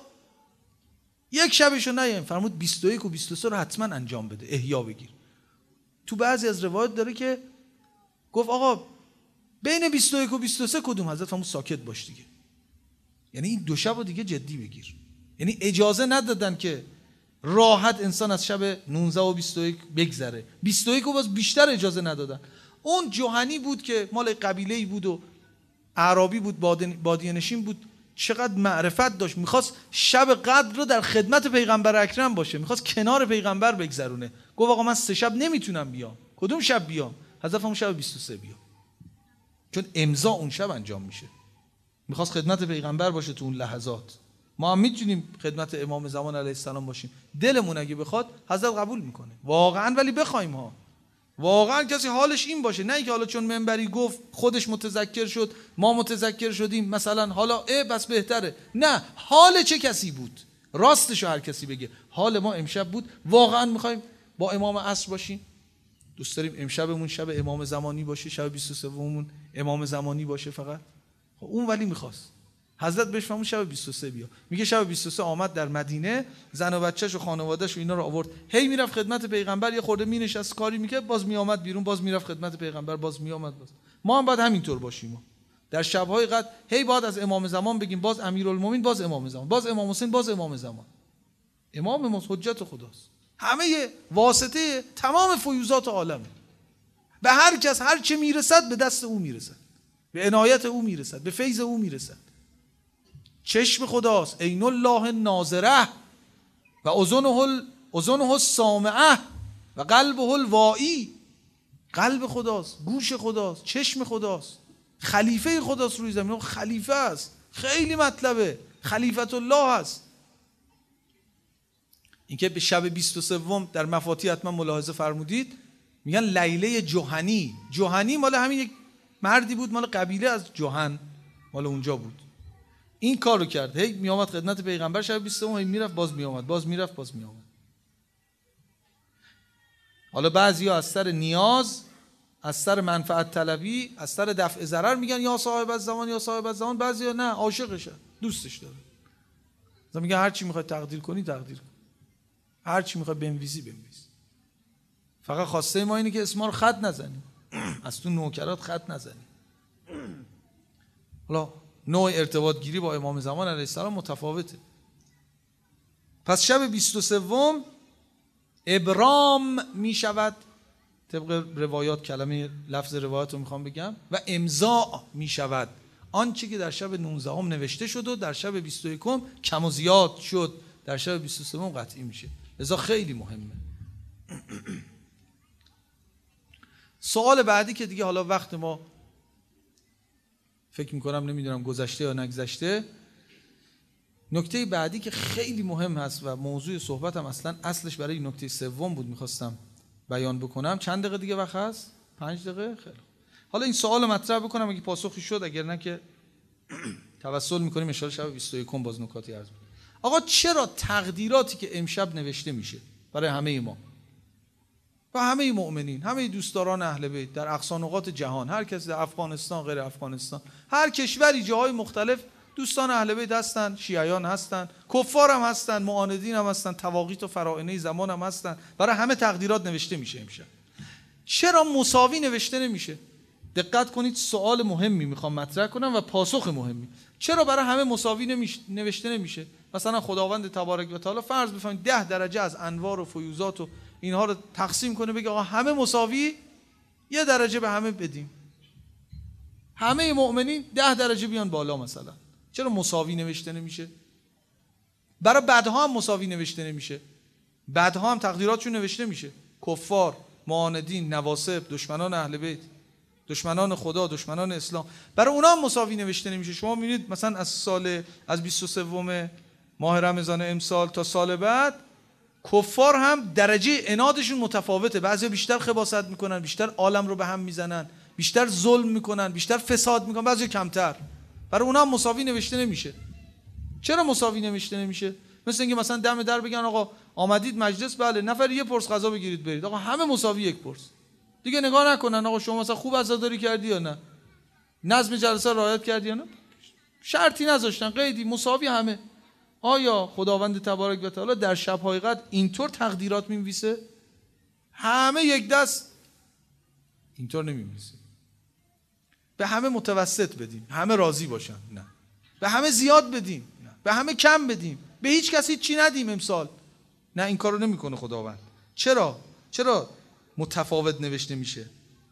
یک شبشو نیایم، فرمود بیست و یک و بیست و سه رو حتما انجام بده، احیا بگیر. تو بعضی از روایات داره که گفت آقا بین بیست و یک و بیست و سه کدوم؟ حضرت فرمود ساکت باش دیگه، یعنی این دو شب رو دیگه جدی بگیر. یعنی اجازه ندادن که راحت انسان از شب نوزده و بیست و یک بگذره. بیست و یک رو باز بیشتر اجازه ندادن. اون جوهنی بود که مال قبیله‌ای بود و اعرابی بود، بادیه نشین بود، چقدر معرفت داشت، میخواست شب قدر رو در خدمت پیغمبر اکرم باشه، میخواست کنار پیغمبر بگذرونه. گفت آقا من سه شب نمیتونم بیام. کدوم شب بیام؟ حضرت فرمود شب بیست و سه بیام، چون امضا اون شب انجام میشه. میخواست خدمت پیغمبر باشه تو اون لحظات. ما هم میتونیم خدمت امام زمان علیه السلام باشیم، دلمون اگه بخواد حضرت قبول میکنه واقعا، ولی بخوایم ها، واقعا کسی حالش این باشه، نه اینکه حالا چون منبری گفت خودش متذکر شد ما متذکر شدیم مثلا حالا اه بس بهتره. نه، حال چه کسی بود؟ راستشو هر کسی بگه. حال ما امشب بود، واقعا میخوایم با امام عصر باشیم، دوست داریم امشبمون شب امام زمانی باشه، شب بیست و سه مون امام زمانی باشه فقط. اون ولی میخواست. حضرت بهش فرمود شب بیست و سه بیا. میگه شب بیست و سه آمد در مدینه، زن و بچه‌ش و خانواده‌اش و اینا رو آورد، هی میرفت خدمت پیغمبر، یه خورده مینشست کاری میکرد، باز میآمد بیرون، باز میرفت خدمت پیغمبر، باز میآمد. باز ما هم باید همینطور باشیم. در شب‌های قدر هی باید از امام زمان بگیم، باز امیرالمومنین، باز امام زمان، باز امام حسین، باز امام زمان. امام ما حجت خداست، همه واسطه تمام فیوضات عالمه. به هر کس هر چه میرسد به دست او میرسد، به عنایت او میرسد، به فیض او میرسد. چشم خداست، عین الله ناظره و اذنه اذنه السامعه و قلبه الواعی. قلب خداست، گوش خداست، چشم خداست، خلیفه خداست روی زمین. خلیفه است، خیلی مطلبه، خلیفت الله است. اینکه به شب بیست و سه در مفاتیح حتما ملاحظه فرمودید، میگن لیله جوهنی. جوهنی مال همین یک مردی بود، مال قبیله از جوهن، مال اونجا بود. این کار رو کرد، هی می آمد خدمت پیغمبر شب بیست و سه، هی میرفت باز می آمد، باز میرفت باز می آمد. حالا بعضیا از سر نیاز از سر منفعت طلبی، از سر دفع ضرر میگن یا صاحب الزمان یا صاحب الزمان. بعضیا نه، عاشقشه، دوستش داره. مثلا میگن هر چی میخوای تقدیر کنی تقدیر کن، هر چی میخوای بنویسی بنویس، فقط خواسته ما اینه که اسما رو خط نزنی، از تو نوکرات خط نزنی. حالا نوع ارتباط گیری با امام زمان علیه السلام متفاوته. پس شب بیست و سوم ابرام می شود، طبق روایات، کلمه لفظ روایات رو میخوام بگم، و امضاء می شود آنچه که در شب نوزدهم نوشته شد و در شب بیست و یکم کم و زیاد شد، در شب بیست و سوم قطعی میشه. لذا خیلی مهمه. سوال بعدی که دیگه حالا وقت ما فکر میکنم نمیدونم گذشته یا نگذشته، نکته بعدی که خیلی مهم هست و موضوع صحبتم اصلا اصلش برای نکته سوم بود میخواستم بیان بکنم. چند دقیقه دیگه وقت هست؟ پنج دقیقه؟ خیلی. حالا این سوال مطرح بکنم، اگه پاسخی شد، اگر نه که توسل میکنیم ان شاء الله شب بیست و یکم باز نکاتی عرض می‌کنم. آقا چرا تقدیراتی که امشب نوشته میشه برای همه ما و همه مؤمنین، همه دوستداران اهل بیت در اقصا نقاط جهان، هر کسی در افغانستان، غیر افغانستان، هر کشوری، جاهای مختلف دوستان اهل بیت هستن، شیعیان هستن، کفار هم هستن، معاندین هم هستن، تواقیت و فراعنه زمان هم هستن، برای همه تقدیرات نوشته میشه امشب. چرا مساوی نوشته نمیشه؟ دقت کنید، سوال مهمی میخوام مطرح کنم و پاسخ مهمی. چرا برای همه مساوی نمیشه نوشته نمیشه؟ مثلا خداوند تبارک و تعالی فرض بفرمایید ده درجه از انوار و فیوزات و اینها رو تقسیم کنه، بگه آقا همه مساوی یه درجه به همه بدیم، همه مؤمنین ده درجه بیان بالا مثلا. چرا مساوی نوشته نمیشه؟ برای بدها هم مساوی نوشته نمیشه. بدها هم تقدیراتشون نوشته میشه، کفار، معاندین، نواصب، دشمنان اهل بیت، دشمنان خدا، دشمنان اسلام، برای اونا هم مساوی نوشته نمیشه. شما میبینید مثلا از سال از بیست و سوم ماه رمضان امسال تا سال بعد کفار هم درجه عنادشون متفاوته. بعضیا بیشتر خباثت میکنن، بیشتر عالم رو به هم میزنن، بیشتر ظلم میکنن، بیشتر فساد میکنن، بعضیا کمتر. برای اونا هم مساوی نوشته نمیشه. چرا مساوی نوشته نمیشه؟ مثل اینکه مثلا دم در بگن آقا آمدید مجلس، بله نفر یه پرس غذا بگیرید برید، آقا همه مساوی یک پرس. دیگه نگاه نکنن آقا شما مثلا خوب عزاداری کردی یا نه، نظم جلسه رعایت کردی یا نه، شرطی نذاشتن، قیدی، مساوی همه. آیا خداوند تبارک و تعالی در شب‌های قدر اینطور تقدیرات می‌نویسه؟ همه یک دست؟ اینطور نمی‌نویسه. به همه متوسط بدیم، همه راضی باشن؟ نه. به همه زیاد بدیم؟ نه. به همه کم بدیم؟ به هیچ کسی چی ندیم امسال؟ نه، این کارو نمی‌کنه خداوند. چرا؟ چرا متفاوت نوشته میشه؟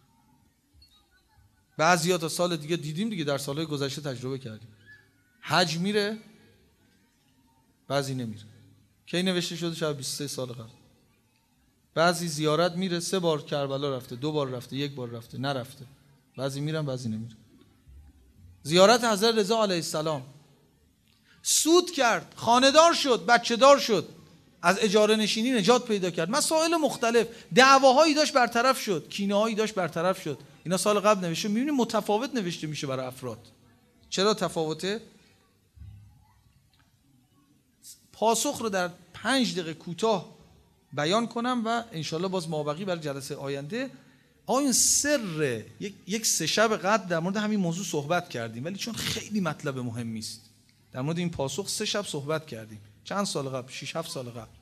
بعضیا تا سال دیگه دیدیم دیگه، در سالهای گذشته تجربه کردیم، حج میره بعضی نمیره. کی نوشته شده؟ شاید بیست و سه سال قبل. بعضی زیارت میره، سه بار کربلا رفته، دو بار رفته، یک بار رفته، نرفته. بعضی میرن بعضی نمیره. زیارت حضرت رضا علیه السلام، سود کرد، خانه‌دار شد، بچه‌دار شد، از اجاره نشینی نجات پیدا کرد، مسائل مختلف، دعواهایی داشت برطرف شد، کینه‌هایی داشت برطرف شد. اینا سال قبل نوشته. می‌بینید متفاوت نوشته میشه برای افراد. چرا تفاوته؟ پاسخ رو در پنج دقیقه کوتاه بیان کنم و انشالله باز مابقی برای جلسه آینده. آیا سر یک, یک سه شب قدر در مورد همین موضوع صحبت کردیم، ولی چون خیلی مطلب مهمی است در مورد این پاسخ سه شب صحبت کردیم، چند سال قبل، شش هفت سال قبل.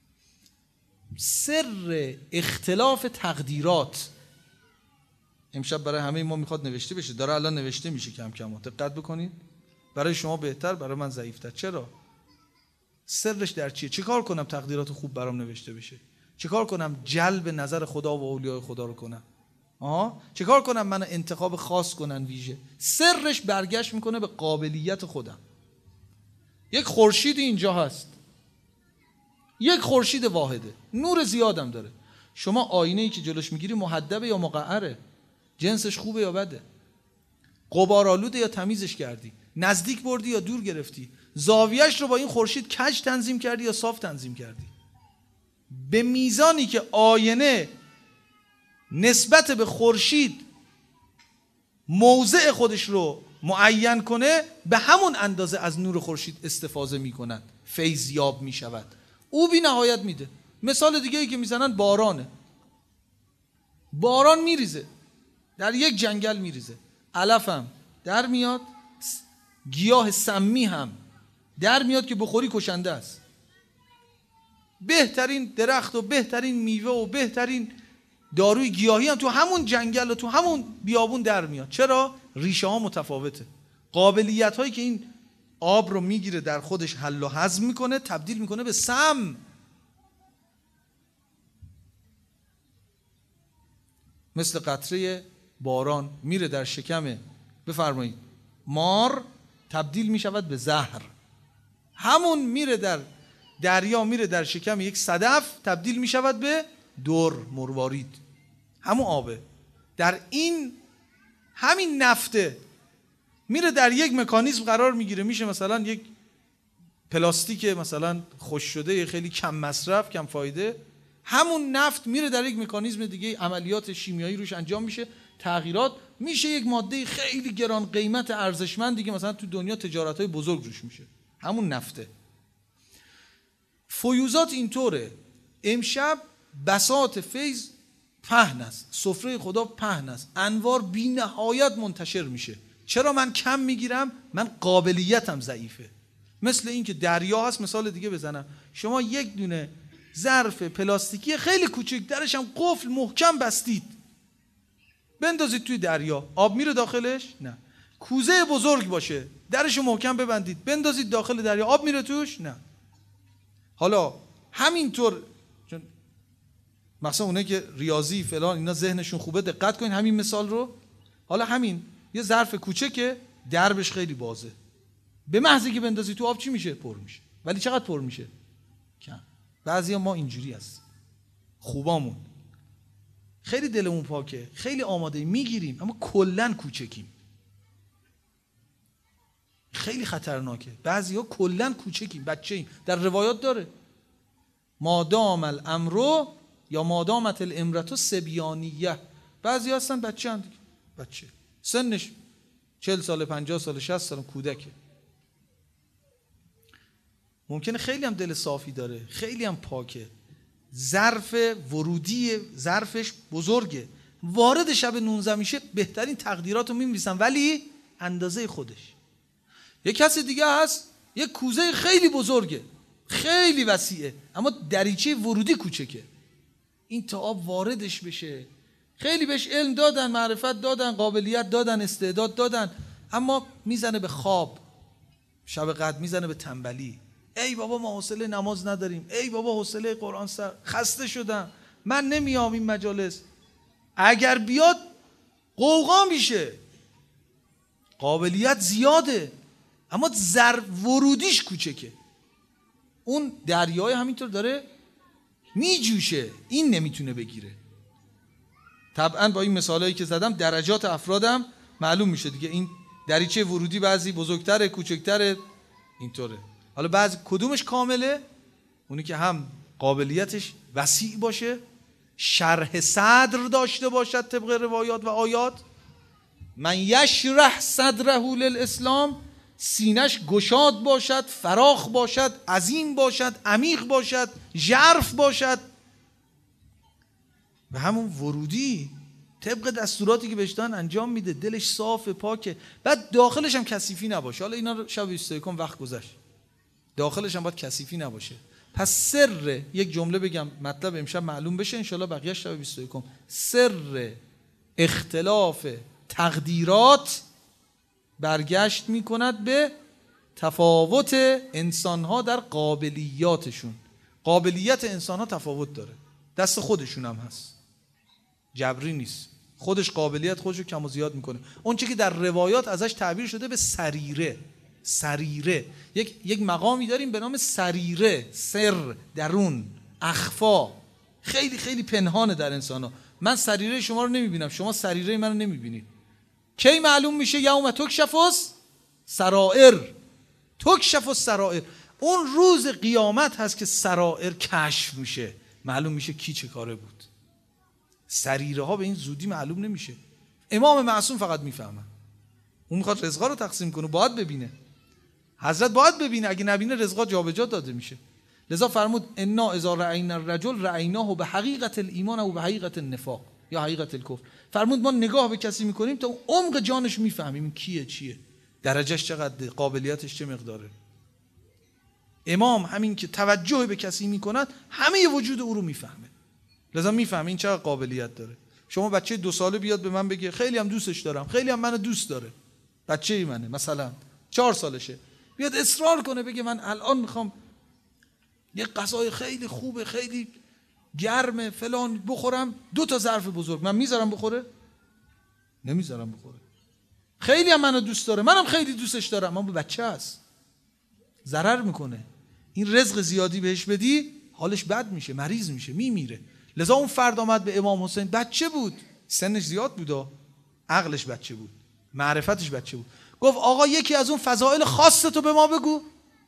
سر اختلاف تقدیرات امشب برای همه ما میخواد نوشته بشه، داره الان نوشته میشه کم کم. دقت بکنید، برای شما بهتر، برای من ضعیفتر. چرا؟ سرش در چیه؟ چه کار کنم تقدیرات خوب برام نوشته بشه؟ چه کار کنم جلب نظر خدا و اولیاء خدا رو کنم؟ آها، چه کار کنم من انتخاب خاص کنن ویژه؟ سرش برگشت میکنه به قابلیت خودم. یک خورشید اینجا هست، یک خورشید واحده، نور زیادم داره. شما آینه ای که جلوش میگیری محدبه یا مقعره؟ جنسش خوبه یا بده؟ غبارآلوده یا تمیزش کردی؟ نزدیک بردی یا دور گرفتی؟ زاویهش رو با این خورشید کج تنظیم کردی یا صاف تنظیم کردی؟ به میزانی که آینه نسبت به خورشید موضع خودش رو معین کنه، به همون اندازه از نور خورشید استفاده میکنن، فیض یاب میشود، او بی نهایت میده. مثال دیگه ای که میزنن بارانه. باران میریزه، در یک جنگل میریزه، علف هم در میاد، گیاه سمی هم در میاد که بخوری کشنده است. بهترین درخت و بهترین میوه و بهترین داروی گیاهی هم تو همون جنگل و تو همون بیابون در میاد. چرا؟ ریشه ها متفاوته. قابلیت هایی که این آب رو میگیره در خودش حل و هضم میکنه، تبدیل میکنه به سم. مثل قطره باران میره در شکم بفرمایید مار، تبدیل میشود به زهر. همون میره در دریا، میره در شکم یک صدف، تبدیل میشود به در، مروارید. همون آبه. در این همین نفته میره در یک مکانیزم قرار میگیره، میشه مثلا یک پلاستیک مثلا خوش شده خیلی کم مصرف کم فایده. همون نفت میره در یک مکانیزم دیگه، عملیات شیمیایی روش انجام میشه، تغییرات میشه، یک ماده خیلی گران قیمت ارزشمند دیگه، مثلا تو دنیا تجارت‌های بزرگ روش میشه. همون نفته. فیوزات اینطوره. امشب بساط فیض پهن است، سفره خدا پهن است، انوار بی نهایت منتشر میشه. چرا من کم میگیرم؟ من قابلیتم ضعیفه. مثل این که دریا هست، مثال دیگه بزنم، شما یک دونه ظرف پلاستیکی خیلی کوچک، درش هم قفل محکم بستید، بندازید توی دریا، آب میره داخلش؟ نه. کوزه بزرگ باشه، درش محکم ببندید، بندازید داخل دریا، آب میره توش؟ نه. حالا همینطور، چون مثلا اونه که ریاضی فلان اینا ذهنشون خوبه، دقت کنین همین مثال رو. حالا همین یه ظرف کوچکه، دربش خیلی بازه، به محضی که بندازی تو آب چی میشه؟ پر میشه. ولی چقدر پر میشه؟ کم. بعضیا ما اینجوری هست، خوبامون خیلی دلمون پاکه، خیلی آماده میگیریم، اما کلن کوچکیم. خیلی خطرناکه. بعضیا کلن کوچکیم، بچه‌ایم. در روایات داره مادام الامر یا مادامت الامرة سبیانیه. بعضی هستن بچه هم دیگه، بچه سنش چهل سال، پنجاه سال، شصت سال، کودکه. ممکنه خیلی هم دل صافی داره، خیلی هم پاکه، ظرف ورودی ظرفش بزرگه، وارد شب نوزده میشه بهترین تقدیرات رو می‌نویسن، ولی اندازه خودش. یک کسی دیگه هست یک کوزه خیلی بزرگه، خیلی وسیعه، اما دریچه ورودی کوچکه. این تا آب واردش بشه، خیلی بهش علم دادن، معرفت دادن، قابلیت دادن، استعداد دادن، اما میزنه به خواب، شب قدر میزنه به تنبلی. ای بابا ما حوصله نماز نداریم، ای بابا حوصله قرآن سر، خسته شدم، من نمیام این مجالس. اگر بیاد قوقا میشه، قابلیت زیاده اما ذر ورودیش کوچکه. اون دریای همینطور داره میجوشه، این نمیتونه بگیره. طبعا با این مثالایی که زدم درجات افرادم معلوم میشه دیگه. این دریچه ورودی بعضی بزرگتره، کوچکتره، اینطوره. حالا بعضی کدومش کامله؟ اونی که هم قابلیتش وسیع باشه، شرح صدر داشته باشد طبق روایات و آیات. من یشرح صدره للاسلام، سینش گشاد باشد، فراخ باشد، عظیم باشد، عمیق باشد، ژرف باشد. و همون ورودی طبق دستوراتی که بهش دادن انجام میده، دلش صاف پاکه، بعد داخلش هم کثیفی نباشه. حالا اینا رو شب بیست و یکم وقت گذشت، داخلش هم باید کثیفی نباشه. پس سر، یک جمله بگم مطلب امشب معلوم بشه، انشالله بقیه شب بیست و یکم. سر اختلاف تقدیرات برگشت میکند به تفاوت انسانها در قابلیاتشون. قابلیت انسانها تفاوت داره، دست خودشون هم هست، جبری نیست. خودش قابلیت خودشو کم و زیاد میکنه. اون چیزی که در روایات ازش تعبیر شده به سریره، سریره یک یک مقامی داریم به نام سریره، سر، درون، اخفا، خیلی خیلی پنهانه در انسانها. من سریره شما رو نمیبینم، شما سریره من رو نمیبینید. کی معلوم میشه؟ یوم تکشف السرائر، تکشف السرائر. اون روز قیامت هست که سرائر کشف میشه، معلوم میشه کی چه کاره بود. سریره ها به این زودی معلوم نمیشه. امام معصوم فقط میفهمه، اون میخواد رزقا رو تقسیم کنه، باید ببینه. حضرت باید ببینه، اگه نبینه رزقا جابجا داده میشه. لذا فرمود انا اذا رأینا الرجل رأیناه به حقیقت الایمان و به حقیقت النفاق. یا حقیقت الکفر. فرمود ما نگاه به کسی میکنیم تا عمق جانش میفهمیم کیه، چیه، درجهش چقدر، قابلیتش چه مقداره. امام همین که توجه به کسی میکند همه وجود او رو میفهمه، لذا میفهمه این چقدر قابلیت داره. شما بچه دو ساله بیاد به من بگه خیلی هم دوستش دارم، خیلی هم منو دوست داره، بچه ای منه مثلا چهار سالشه، بیاد اصرار کنه بگه من الان میخوام یه غذای خیلی خوبه، خیلی گرمه فلان بخورم، دو تا ظرف بزرگ، من میذارم بخوره؟ نمیذارم بخوره. خیلی هم منو دوست داره، منم خیلی دوستش دارم، اما بچه است، ضرر میکنه. این رزق زیادی بهش بدی حالش بد میشه، مریض میشه، میمیره. لذا اون فرد آمد به امام حسین، بچه بود، سنش زیاد بود، عقلش بچه بود، معرفتش بچه بود، گفت آقا یکی از اون فضائل خاصتو به ما بگو،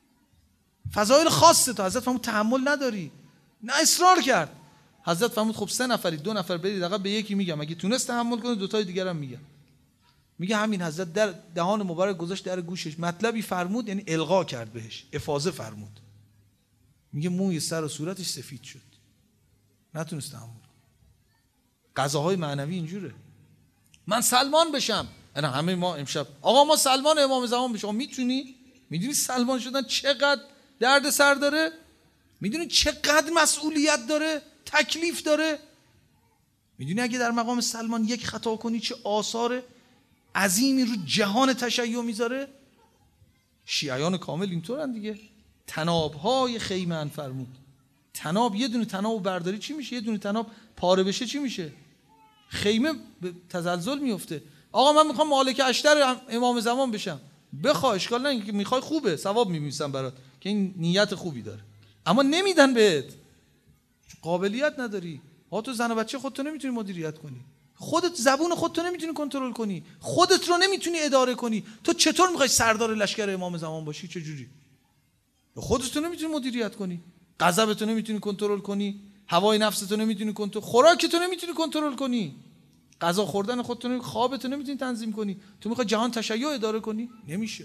فضائل خاصتو. حضرت فرمود تحمل نداری؟ نه، اصرار کرد. حضرت فرمود خب سه نفری، دو نفر برید آقا به یکی میگم، اگه تونست تحمل کنه دو تای دیگه هم میگم. میگه همین. حضرت در دهان مبارک گذاشت در گوشش، مطلبی فرمود یعنی القا کرد بهش، افاضه فرمود. میگه موی سر و صورتش سفید شد، نتونست تحمل کنه. غذاهای معنوی اینجوره. من سلمان بشم، انا همه ما امشب آقا ما سلمان امام زمان بشم، میتونی؟ میدونی سلمان شدن چقدر درد سر داره؟ میدونی چقدر مسئولیت داره، تکلیف داره؟ میدونی اگه در مقام سلمان یک خطا کنی چه آثار عظیمی رو جهان تشیع میذاره؟ شیعیان کامل اینطورن دیگه. تنابهای خیمه فرمود، تناب یه دونه تناب برداری چی میشه؟ یه دونه تناب پاره بشه چی میشه؟ خیمه به تزلزل میفته. آقا من میخوام مالک اشتر امام زمان بشم، بخواه، اشکال نه، که میخوای خوبه، ثواب میمیسن برات که این نیت خوبی داره، اما نمیدن بهت، قابلیت نداری. ها تو زن و بچه خودتو نمیتونی مدیریت کنی، خودت زبون خودتو نمیتونی کنترل کنی، خودت رو نمیتونی اداره کنی، تو چطور میخوای سردار لشکر امام زمان باشی؟ چه جوری؟ خودت رو نمیتونی مدیریت کنی، غضبت رو نمیتونی کنترل کنی، هوای نفست رو نمیتونی کنترل، خوراکت رو نمیتونی کنترل کنی، غذا خوردن خودت رو، خوابت رو نمیتونی تنظیم کنی، تو میخوای جهان تشیع اداره کنی؟ نمیشه.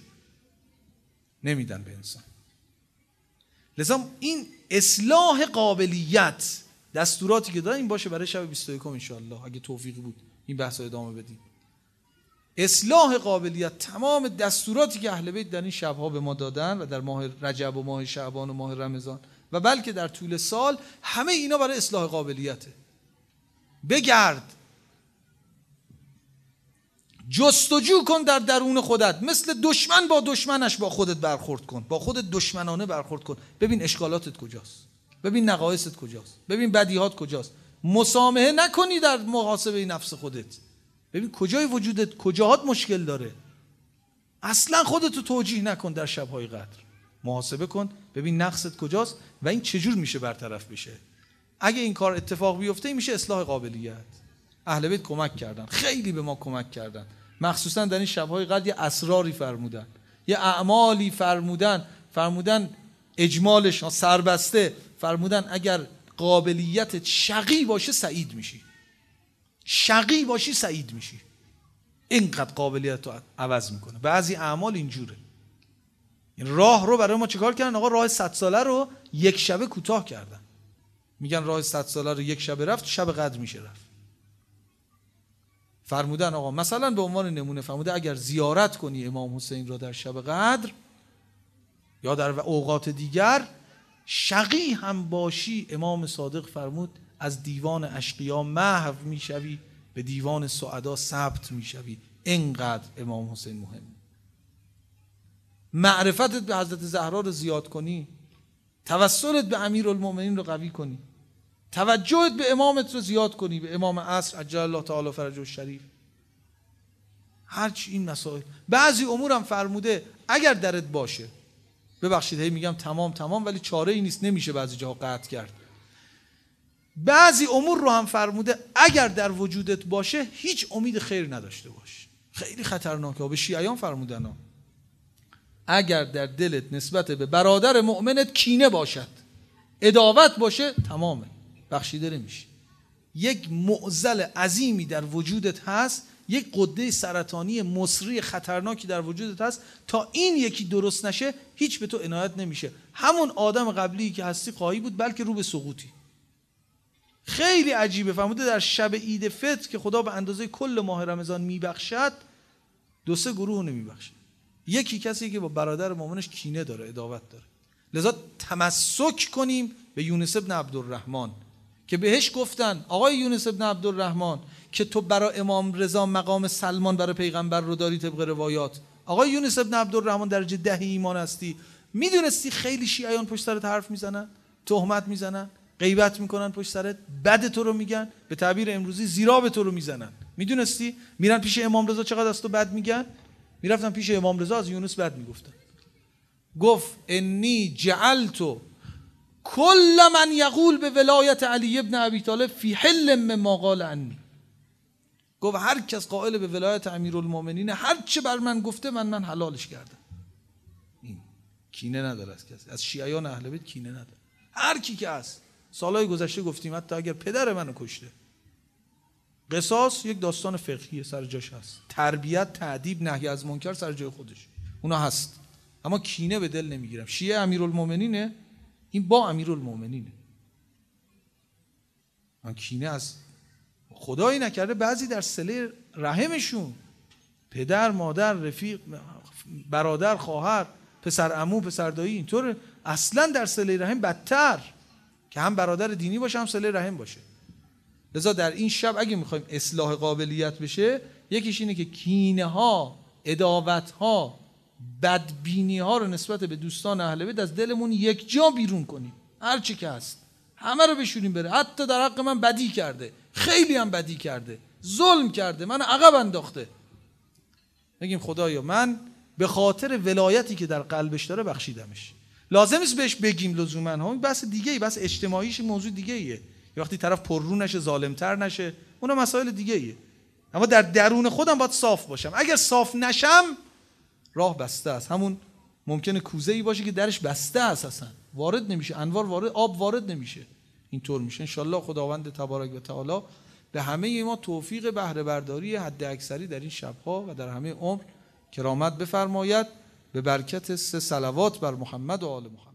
نمیدن به انسان. لذا این اصلاح قابلیت، دستوراتی که داره این باشه برای شب بیست و یکم ان شاء الله، اگه توفیقی بود این بحث رو ادامه بدیم. اصلاح قابلیت، تمام دستوراتی که اهل بیت در این شبها به ما دادن و در ماه رجب و ماه شعبان و ماه رمضان و بلکه در طول سال، همه اینا برای اصلاح قابلیته. بگرد، جستجو کن در درون خودت، مثل دشمن با دشمنش با خودت برخورد کن، با خودت دشمنانه برخورد کن، ببین اشکالاتت کجاست، ببین نقایصت کجاست، ببین بدیهات کجاست. مسامحه نکنی در محاسبه نفس خودت، ببین کجای وجودت کجاهات مشکل داره. اصلا خودتو توجیه نکن در شبهای قدر، محاسبه کن ببین نقصت کجاست و این چجور میشه برطرف بشه. اگه این کار اتفاق بیفته میشه اصلاح قابلیت. اهل بیت کمک کردن، خیلی به ما کمک کردن، مخصوصا در این شبهای قدر یه اسراری فرمودن، یه اعمالی فرمودن، فرمودن اجمالش سربسته، فرمودن اگر قابلیت شقی باشه سعید میشی، شقی باشی سعید میشی. اینقدر قابلیت رو عوض میکنه. بعضی اعمال اینجوره. این راه رو برای ما چیکار کردن؟ آقا راه صد ساله رو یک شبه کوتاه کردن. میگن راه صد ساله رو یک شبه رفت، شب قدر میشه رفت. فرمودن آقا مثلا به عنوان نمونه فرموده اگر زیارت کنی امام حسین را در شب قدر یا در اوقات دیگر، شقی هم باشی، امام صادق فرمود از دیوان اشقیا محو میشوی، به دیوان سعدا ثبت میشوی. اینقدر امام حسین مهم. معرفتت به حضرت زهرا رو زیاد کنی، توسلت به امیرالمومنین رو قوی کنی، توجهت به امامت رو زیاد کنی، به امام عصر عجل الله تعالی فرجه الشریف. هرچی این مسائل. بعضی امور هم فرموده اگر درت باشه، ببخشید هی میگم تمام تمام ولی چاره ای نیست، نمیشه بعضی جاها قطع کرد. بعضی امور رو هم فرموده اگر در وجودت باشه هیچ امید خیر نداشته باش. خیلی خطرناکه. به شیعیان فرمودن ها. اگر در دلت نسبت به برادر مؤمنت کینه باشد، عداوت باشه، تمامه، بخشیده نمیشه. یک معضل عظیمی در وجودت هست، یک غده سرطانی مصری خطرناکی در وجودت هست، تا این یکی درست نشه هیچ به تو عنایت نمیشه. همون آدم قبلی که هستی خواهی بود، بلکه رو به سقوطی. خیلی عجیبه. فرموده در شب عید فطر که خدا به اندازه کل ماه رمضان میبخشد، دو سه گروه نمیبخشه. یکی کسی که با برادر مؤمنش کینه داره، عداوت داره. لذا تمسک کنیم به یونس ابن عبدالرحمن که بهش گفتن آقای یونس ابن عبدالرحمن که تو برای امام رضا مقام سلمان برای پیغمبر رو داری طبق روایات، آقای یونس ابن عبدالرحمن درجه ده ایمان هستی، میدونستی خیلی شیعیان پشت سرت حرف میزنن، تهمت میزنن، غیبت میکنن پشت سرت، بد تو رو میگن، به تعبیر امروزی زیرا به تو رو میزنن، میدونستی؟ میرن پیش امام رضا چقدر از تو بد میگن؟ میرفتن پیش امام رضا از یونس بد میگفتن. گفت انی جعلت کل من یقول به ولایت علی ابن ابی طالب فی حل مما قال عنی. گفت هر کس قائل به ولایت امیرالمومنین هر چه بر من گفته من من حلالش کردم. این کینه نداره از کسی، از شیعیان اهل بیت کینه نداره. هر کی که هست. سالهای گذشته گفتیم حتی اگر پدر منو کشته، قصاص یک داستان فقهی سر جاش هست، تربیت، تعدیب، نهی از منکر سر جای خودش، اونا هست، اما کینه به دل نمیگیرم. شیعه امیرالمومنینه، این با امیرالمومنینه. من کینه از خدایی نکرده بعضی در صله رحمشون، پدر، مادر، رفیق، برادر، خواهر، پسر عمو، پسر دایی، اینطور اصلا در صله رحم بدتر که هم برادر دینی باشه هم صله رحم باشه. لذا در این شب اگه میخوایم اصلاح قابلیت بشه، یکیش اینه که کینه ها، عداوت ها، بدبینی ها رو نسبت به دوستان اهل بیت از دلمون یک جا بیرون کنیم. هر چی که هست همه رو بشوریم بره. حتی در حق من بدی کرده، خیلی هم بدی کرده، ظلم کرده، من عقب انداخته، بگیم خدایا من به خاطر ولایتی که در قلبش داره بخشیدمش. لازم نیست بهش بگیم لزوما، ها بحث دیگه ای، بحث اجتماعیش موضوع دیگه ایه. یه وقتی طرف پررو نشه، ظالمتر نشه، اونها مسائل دیگه ایه. اما در درون خودم باید صاف باشم. اگر صاف نشم راه بسته است. همون ممکنه کوزه ای باشه که درش بسته است، اصلا وارد نمیشه، انوار وارد، آب وارد نمیشه. اینطور میشه. ان شاء الله خداوند تبارک و تعالی به همه ما توفیق بهره برداری حد اکثری در این شب‌ها و در همه عمر کرامت بفرماید، به برکت سه صلوات بر محمد و آل محمد.